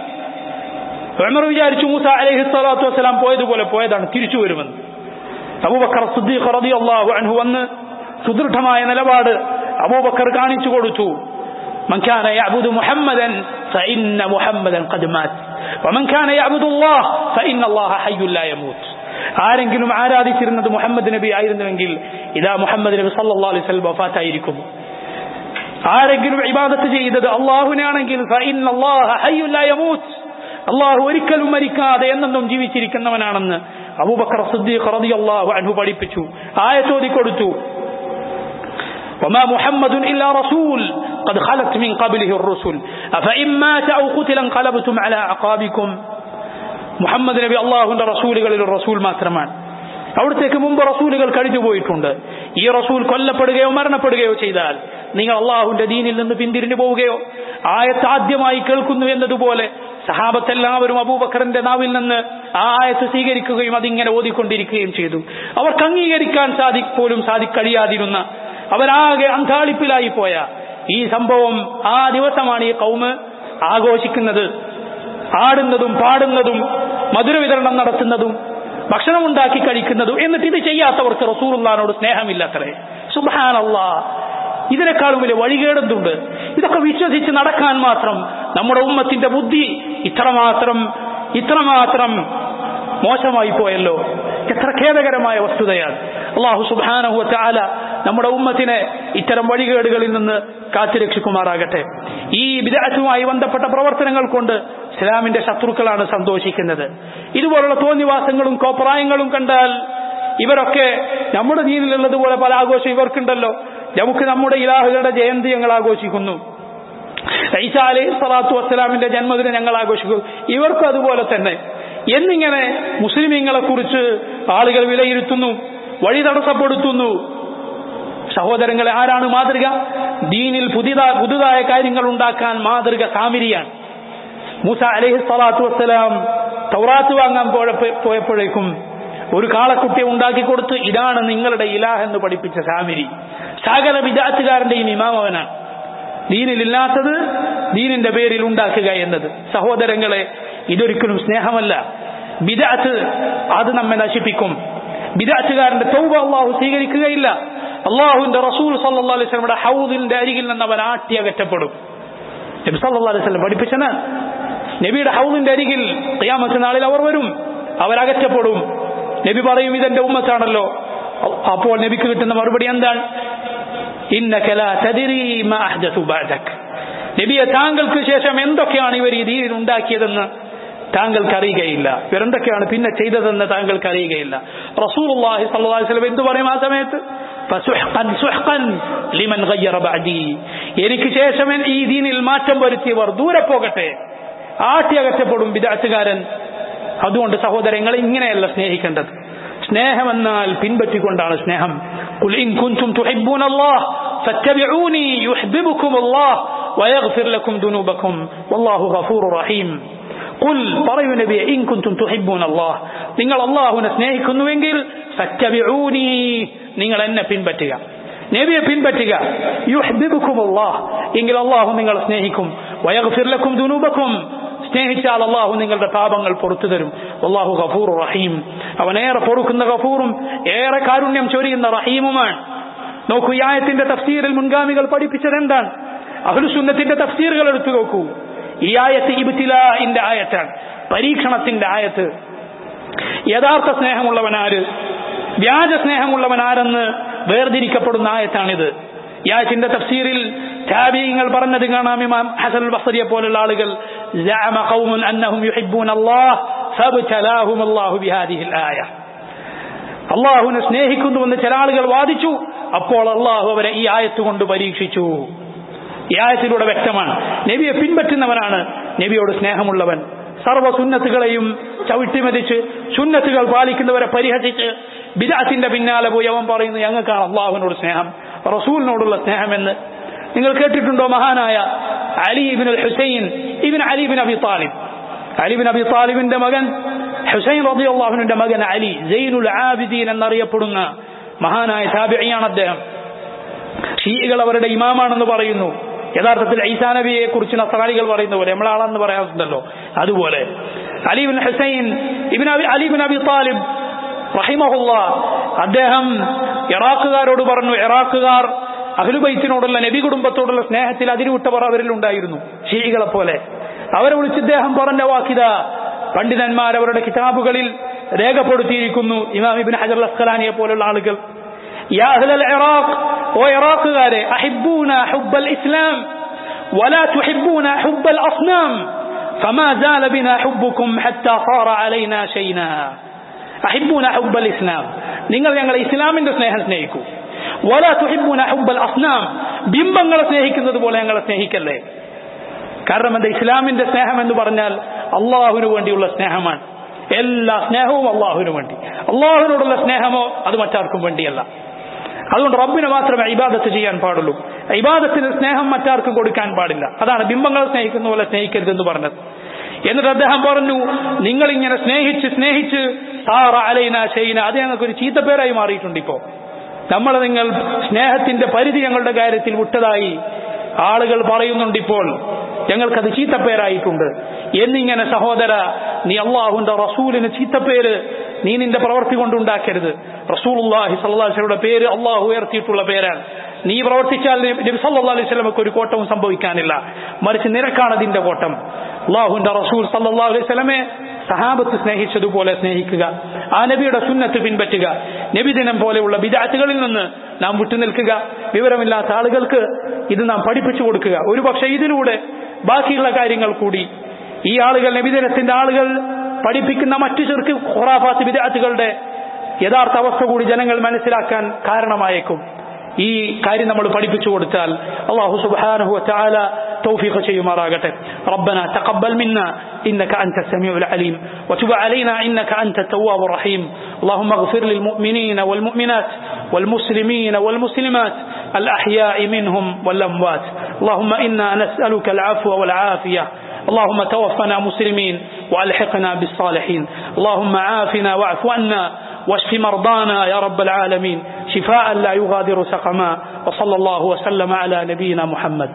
ഉമർ വിചാരിച്ചു മൂസ അലൈഹി സ്വലാത്തു വസ്സലാം പോയതുപോലെ പോയതാണ്, തിരിച്ചു വരുമെന്ന്. അബൂബക്കർ സിദ്ദീഖ് റളിയല്ലാഹു അൻഹു വന്ന് സുദൃഢമായ നിലപാട് അബൂബക്കർ കാണിച്ചു കൊടുത്തു. മൻ കാന യഅബുദു മുഹമ്മദൻ ഫഇന്ന മുഹമ്മദൻ ഖദ് മാത് വമൻ കാന യഅബുദു അല്ലാഹ് ഫഇന്ന അല്ലാഹ ഹയ്യുൻ ലാ യമൂത്ത്. ആരെങ്കിലും ആരാധിച്ചിരുന്നത് മുഹമ്മദ് നബി ആയിരുന്നുവെങ്കിൽ ഇതാ മുഹമ്മദ് നബി സല്ലല്ലാഹു അലൈഹി വസല്ലം വഫാത്തായിരിക്കുന്നു. ആരെങ്കിലും ഇബാദത്ത് ചെയ്തത് അല്ലാഹുവിനാണെങ്കിൽ ഫഇന്ന അല്ലാഹ ഹയ്യുൻ ലാ യമൂത്ത്, അല്ലാഹു ഒരിക്കലും മരിക്കാതെ എന്നെന്നും ജീവിച്ചിരിക്കുന്നവനാണെന്ന് അബൂബക്കർ സിദ്ദീഖ് റളിയല്ലാഹു അൻഹു പഠിപ്പിച്ചു. ആയത്ത് ഓതി കൊടുത്തു. وما محمد إلا رسول قد خلت من قبله الرسل أفإن مات أو قتل انقلبتم على أعقابكم. മുഹമ്മദ് നബി അല്ലാഹുവിന്റെ റസൂലുകളിൽ ഒരു റസൂൽ മാത്രമാണ്. അവിടത്തേക്ക് മുമ്പ് റസൂലുകൾ കഴിഞ്ഞു പോയിട്ടുണ്ട്. ഈ റസൂൽ കൊല്ലപ്പെടുകയോ മരണപ്പെടുകയോ ചെയ്താൽ നിങ്ങൾ അല്ലാഹുവിന്റെ ദീനിൽ നിന്ന് പിന്തിരിഞ്ഞു പോവുകയോ, ആയത്ത് ആദ്യമായി കേൾക്കുന്നു എന്നതുപോലെ സഹാബത്ത് എല്ലാവരും അബൂബക്കറിന്റെ നാവിൽ നിന്ന് ആ ആയത്ത് സ്വീകരിക്കുകയും അതിങ്ങനെ ഓതിക്കൊണ്ടിരിക്കുകയും ചെയ്തു. അവർക്ക് അംഗീകരിക്കാൻ സാധി പോലും സാധിക്കഴിയാതിരുന്ന, അവരാകെ അന്താളിപ്പിലായി പോയ ഈ സംഭവം ആ ദിവസമാണ് ഈ ഖൗമ് ആഘോഷിക്കുന്നത്. ആടുന്നതും പാടുന്നതും മധുരവിതരണം നടത്തുന്നതും ഭക്ഷണം ഉണ്ടാക്കി കഴിക്കുന്നതും. എന്നിട്ട് ഇത് ചെയ്യാത്തവർക്ക് റസൂലുള്ളാഹിനോട് സ്നേഹമില്ലത്രേ. സുബ്ഹാനല്ലാഹ്, ഇതിനേക്കാളും വലിയ വഴികേടെന്തുണ്ട്? ഇതൊക്കെ വിശ്വസിച്ച് നടക്കാൻ മാത്രം നമ്മുടെ ഉമ്മത്തിന്റെ ബുദ്ധി ഇത്രമാത്രം ഇത്രമാത്രം മോശമായി പോയല്ലോ. എത്ര ഖേദകരമായ വസ്തുതയാണ്. അല്ലാഹു സുബ്ഹാനഹു വ തആല നമ്മുടെ ഉമ്മത്തിനെ ഇത്തരം വഴികേടുകളിൽ നിന്ന് കാത്തുരക്ഷിക്കുമാറാകട്ടെ. ഈ ബിദ്അത്തുമായി ബന്ധപ്പെട്ട പ്രവർത്തനങ്ങൾ കൊണ്ട് ഇസ്ലാമിന്റെ ശത്രുക്കളാണ് സന്തോഷിക്കുന്നത്. ഇതുപോലുള്ള തോന്നിവാസങ്ങളും കോപ്രായങ്ങളും കണ്ടാൽ ഇവരൊക്കെ നമ്മുടെ ദീനിലുള്ളതുപോലെ പല ആഘോഷം ഇവർക്കുണ്ടല്ലോ. നമുക്ക് നമ്മുടെ ഇലാഹുകളുടെ ജയന്തി ഞങ്ങൾ ആഘോഷിക്കുന്നു, ഈസാ അലൈഹി സ്വലാത്തു വസ്സലാമിന്റെ ജന്മദിനം ഞങ്ങൾ ആഘോഷിക്കുന്നു, ഇവർക്കും അതുപോലെ തന്നെ എന്നിങ്ങനെ മുസ്ലിമീങ്ങളെ കുറിച്ച് ആളുകൾ വിലയിരുത്തുന്നു, വഴി തടസ്സപ്പെടുത്തുന്നു. സഹോദരങ്ങളെ, ആരാണ് മാതൃക? ദീനിൽ പുതിയതായ പുതുതായ കാര്യങ്ങൾ ഉണ്ടാക്കാൻ മാതൃക സാമിരിയാണ്. മൂസ അലൈഹി സ്വലാത്തു വസ്സലാം തൗറാത്ത് വാങ്ങാൻ പോയപ്പോഴേക്കും ഒരു കാളക്കുട്ടിയെ ഉണ്ടാക്കി കൊടുത്ത് ഇതാണ് നിങ്ങളുടെ ഇലാഹ് എന്ന് പഠിപ്പിച്ച സാമിരി. സകല ബിദ്അത്തുകാരന്റെയും ഇമാം അവനാണ്. ദീനിലില്ലാത്തത് ദീനിന്റെ പേരിൽ ഉണ്ടാക്കുക എന്നത് സഹോദരങ്ങളെ ഇതൊരിക്കലും സ്നേഹമല്ല. ബിദ്അത്ത് അത് നമ്മെ നശിപ്പിക്കും. ബിദ്അത്തുകാരന്റെ തൗബ അല്ലാഹു സ്വീകരിക്കുകയില്ല. അല്ലാഹുവിന്റെ റസൂൽ സല്ലല്ലാഹു അലൈഹി വസല്ലമയുടെ ഹൗദിന്റെ അരികിൽ നിന്ന് അവൻ ആട്ടി അകറ്റപ്പെടും. നബി സല്ലല്ലാഹു അലൈഹി വസല്ലം പഠിപ്പിച്ചത് നബിയുടെ ഹൗദിന്റെ അരികിൽ ഖിയാമത്ത് നാളിൽ അവർ വരും, അവരകറ്റപ്പെടും. നബി പറയും ഇതെന്റെ ഉമ്മത്താണല്ലോ. അപ്പോൾ നബിക്ക് കിട്ടുന്ന മറുപടി എന്താണ്? ഇന്നക ലാ തദ്രി മാ അഹ്ദതു ബഅദക്. നബിയെ, താങ്കൾക്ക് ശേഷം എന്തൊക്കെയാണ് ഇവർ ഈ ദീനിൽ ഉണ്ടാക്കിയതെന്ന് താങ്കൾക്ക് അറിയുകയില്ല, ഇവരെന്തൊക്കെയാണ് പിന്നെ ചെയ്തതെന്ന് താങ്കൾക്ക് അറിയുകയില്ല. റസൂലുള്ളാഹി സ്വല്ലല്ലാഹു അലൈഹി വസല്ലം എന്തു പറയും ആ സമയത്ത്? ഫസുഹ്ഖൻ സുഹ്ഖൻ ലിമൻ ഗയ്യറ ബഅദി. എനിക്ക് ശേഷം ഈ ദീനിൽ മാറ്റം വരുത്തിയവർ ദൂരെ പോകട്ടെ, ആട്ടിയകറ്റപ്പെടും ബിദ്അത്തുകാരൻ. അതുകൊണ്ട് സഹോദരങ്ങളെ ഇങ്ങനെയല്ല സ്നേഹിക്കേണ്ടത്. സ്നേഹമെന്നാൽ പിൻപറ്റിക്കൊണ്ടാണ് സ്നേഹം. ഖുൽ ഇൻ കുൻതും തുഹിബ്ബൂനല്ലാഹ് ഫത്തബിഊനി യുഹ്ബിബുകുമുല്ലാഹ് വയഗ്ഫിർ ലക്കും ദുനൂബക്കും വല്ലാഹു ഗഫൂറുർ റഹീം. ഖുൽ പറയൂ നബിയെ, ഇൻ കുൻതും തുഹിബ്ബൂനല്ലാഹ്, നിങ്ങൾ അല്ലാഹുവിനെ സ്നേഹിക്കുന്നുവെങ്കിൽ ഫത്തബിഊനി, നിങ്ങൾ എന്നെ പിൻപറ്റുക, നബിയെ പിൻപറ്റുക. യുഹ്ബിബുകുമുല്ലാഹ്, എങ്കിൽ അല്ലാഹു നിങ്ങളെ സ്നേഹിക്കും. വയഗ്ഫിർ ലക്കും ദുനൂബക്കും, സ്നേഹിച്ചാൽ അള്ളാഹു നിങ്ങളുടെ പാപങ്ങൾ പുറത്തു തരും. അല്ലാഹു ഗഫൂറുർ റഹീം, അവൻ ഏറെ പൊറുക്കുന്ന ഗഫൂറും ഏറെ കാരുണ്യം ചൊരിയുന്ന റഹീമുമാണ്. നോക്കൂ, ഈ ആയത്തിന്റെ തഫ്സീറിൽ മുൻഗാമികൾ പഠിപ്പിച്ചത് എന്താണ്? അഹ്ലുസുന്നത്തിന്റെ തഫ്സീറുകൾ എടുത്തു നോക്കൂ. ഈ ആയത്ത് ഇബ്തിലാഇന്റെ ആയത്താണ്, പരീക്ഷണത്തിന്റെ ആയത്ത്. യഥാർത്ഥ സ്നേഹമുള്ളവൻ ആര്, വ്യാജ സ്നേഹമുള്ളവൻ ആരെന്ന് വേർതിരിക്കപ്പെടുന്ന ആയത്താണിത്. ഈ ആയത്തിന്റെ തഫ്സീറിൽ താബിഈങ്ങൾ പറഞ്ഞത് കാണാം. ഇമാം ഹസൻ അൽ ബസ്രിയെ പോലുള്ള ആളുകൾ زعم قوم أنهم يحبون الله فابتلاهم الله بهذه الآية. അള്ളാഹുവിനെ സ്നേഹിക്കുന്നുവെന്ന് ചില ആളുകൾ വാദിച്ചു, അപ്പോൾ അള്ളാഹു അവരെ ഈ ആയത്ത് കൊണ്ട് പരീക്ഷിച്ചു. ഈ ആയത്തിലൂടെ വ്യക്തമാണ് നബിയെ പിൻപറ്റുന്നവനാണ് നബിയോട് സ്നേഹമുള്ളവൻ. സർവ്വ സുന്നത്തുകളെയും ചവിട്ടിമതിച്ച് സുന്നത്തുകൾ പാലിക്കുന്നവരെ പരിഹസിച്ച് ബിദ്അത്തിന്റെ പിന്നാലെ പോയി അവൻ പറയുന്നു ഞങ്ങൾക്കാണ് അള്ളാഹുവിനോട് സ്നേഹം, റസൂലിനോടുള്ള സ്നേഹമെന്ന്. നിങ്ങൾ കേട്ടിട്ടുണ്ടോ മഹാനായ Ali ibn Husain ibn Ali ibn Abi Talib, Ali ibn Abi താലിബിന്റെ മകൻ ഹുസൈൻ റളിയല്ലാഹു അൻഹുവിന്റെ മകൻ അലി സൈനുൽ ആബിദീൻ എന്നറിയപ്പെടുന്ന മഹാനായ താബിഈയാണ് അദ്ദേഹം. ഷീഇകൾ അവരുടെ ഇമാമാണെന്ന് പറയുന്നു. യഥാർത്ഥത്തിൽ ഈസാ നബിയെ കുറിച്ച് നസ്രാനികൾ പറയുന്ന പോലെ നമ്മളെ ആളെന്ന് പറയാറുണ്ടല്ലോ, അതുപോലെ Ali ibn Husain ibn Ali ibn Abi Talib റഹിമഹുല്ലാഹ് അദ്ദേഹം ഇറാഖുകാരോട് പറഞ്ഞു, ഇറാഖുകാർ അഹ്ലുബൈത്തിനോടുള്ള നബി കുടുംബത്തോടുള്ള സ്നേഹത്തിൽ അതിരുവിട്ടവർ അവരിൽ ഉണ്ടായിരുന്നു, ഷീഇകളെ പോലെ. അവരെ വിളിച്ച് ഇദ്ദേഹം പറഞ്ഞ വാക്കിത പണ്ഡിതന്മാർ അവരുടെ കിതാബുകളിൽ രേഖപ്പെടുത്തിയിരിക്കുന്നു. ഇമാം ഇബ്നു ഹജർ അസ്ഖലാനിയെ പോലുള്ള ആളുകൾ, യാ അഹ്ലൽ ഇറാഖ്, ഓ ഇറാഖുകാരെ, അഹിബ്ബൂന ഹുബ്ബൽ ഇസ്ലാം വലാ തുഹിബ്ബൂന ഹുബ്ബൽ അസ്നാം ഫമാ സാല ബിനാ ഹുബ്ബുകും ഹത്താ സാറ അലൈനാ ശൈനാ. അഹിബ്ബൂന ഹുബ്ബൽ ഇസ്ലാം, നിങ്ങൾ ഞങ്ങളെ ഇസ്ലാമിന്റെ സ്നേഹം സ്നേഹിക്കൂ. വലാ തുഹിബ്ബൂന ഹുബ്ബൽ അസ്നാം, ബിംബങ്ങളെ സ്നേഹിക്കുന്നത് പോലെ ഞങ്ങളെ സ്നേഹിക്കല്ലേ. കാരണം എന്താ? ഇസ്ലാമിന്റെ സ്നേഹം എന്ന് പറഞ്ഞാൽ അള്ളാഹുവിന് വേണ്ടിയുള്ള സ്നേഹമാണ്. എല്ലാ സ്നേഹവും അള്ളാഹുവിന് വേണ്ടി. അള്ളാഹുവിനോടുള്ള സ്നേഹമോ അത് മറ്റാർക്കും വേണ്ടിയല്ല. അതുകൊണ്ട് റബ്ബിനെ മാത്രമേ ഇബാദത്ത് ചെയ്യാൻ പാടുള്ളൂ. ഇബാദത്തിന് സ്നേഹം മറ്റാർക്കും കൊടുക്കാൻ പാടില്ല. അതാണ് ബിംബങ്ങളെ സ്നേഹിക്കുന്ന പോലെ സ്നേഹിക്കരുതെന്ന് പറഞ്ഞത്. എന്നിട്ട് അദ്ദേഹം പറഞ്ഞു, നിങ്ങൾ ഇങ്ങനെ സ്നേഹിച്ച് സ്നേഹിച്ച് സാറ അലൈന ഷൈന, അത് ഞങ്ങൾക്കൊരു ചീത്തപ്പേരായി മാറിയിട്ടുണ്ട്. ഇപ്പോ നമ്മൾ നിങ്ങൾ സ്നേഹത്തിന്റെ പരിധി ഞങ്ങളുടെ കാര്യത്തിൽ വിട്ടതായി ആളുകൾ പറയുന്നുണ്ട്. ഇപ്പോൾ ഞങ്ങൾക്കത് ചീത്തപ്പേരായിട്ടുണ്ട് എന്നിങ്ങനെ. സഹോദര, നീ അള്ളാഹുവിന്റെ റസൂലിന് ചീത്തപ്പേര് നീ നിന്റെ പ്രവൃത്തി കൊണ്ടുണ്ടാക്കരുത്. റസൂലുള്ളാഹി സ്വല്ലല്ലാഹു അലൈഹി വസല്ലമയുടെ പേര് അള്ളാഹു ഉയർത്തിയിട്ടുള്ള പേരാണ്. നീ പ്രവർത്തിച്ചാൽ നബി സല്ലല്ലാഹു അലൈഹി വസല്ലമക്ക് ഒരു കോട്ടവും സംഭവിക്കാനില്ല, മറിച്ച് നിനക്കാണ് അതിന്റെ കോട്ടം. അള്ളാഹുവിന്റെ റസൂൽ സല്ലല്ലാഹു അലൈഹി വസല്ലമയെ സഹാബത്ത് സ്നേഹിച്ചതുപോലെ സ്നേഹിക്കുക, ആ നബിയുടെ സുന്നത്ത് പിൻപറ്റുക. നബിദിനം പോലെയുള്ള ബിദ്അത്തുകളിൽ നിന്ന് നാം വിട്ടുനിൽക്കുക. വിവരമില്ലാത്ത ആളുകൾക്ക് ഇത് നാം പഠിപ്പിച്ചു കൊടുക്കുക. ഒരുപക്ഷെ ഇതിലൂടെ ബാക്കിയുള്ള കാര്യങ്ങൾ കൂടി ഈ ആളുകൾ, നബിദിനത്തിന്റെ ആളുകൾ പഠിപ്പിക്കുന്ന മറ്റു ചെറുക്ക് ഖുറാഫാത്ത് ബിദ്അത്തുകളുടെ യഥാർത്ഥ അവസ്ഥ കൂടി ജനങ്ങൾ മനസ്സിലാക്കാൻ കാരണമായേക്കും. ഈ കാര്യം നമ്മൾ പഠിപ്പിച്ചു കൊടുത്താൽ അല്ലാഹു സുബ്ഹാനഹു വ തആല തൗഫീഖ് ചെയ്യുമാറാകട്ടെ. റബ്ബനാ തഖബ്ബൽ മിന്നാ ഇന്നക അൻത സമീഉൽ അലീം വതുബ് അലൈനാ ഇന്നക അൻത തവ്വാബുർ റഹീം. اللهم اغفر للمؤمنين والمؤمنات والمسلمين والمسلمات الأحياء منهم والأموات. اللهم إنا نسألك العفو والعافية. اللهم توفنا مسلمين وألحقنا بالصالحين. اللهم عافنا واعف عنا واشف مرضانا يا رب العالمين شفاء لا يغادر سقما. وصلى الله وسلم على نبينا محمد.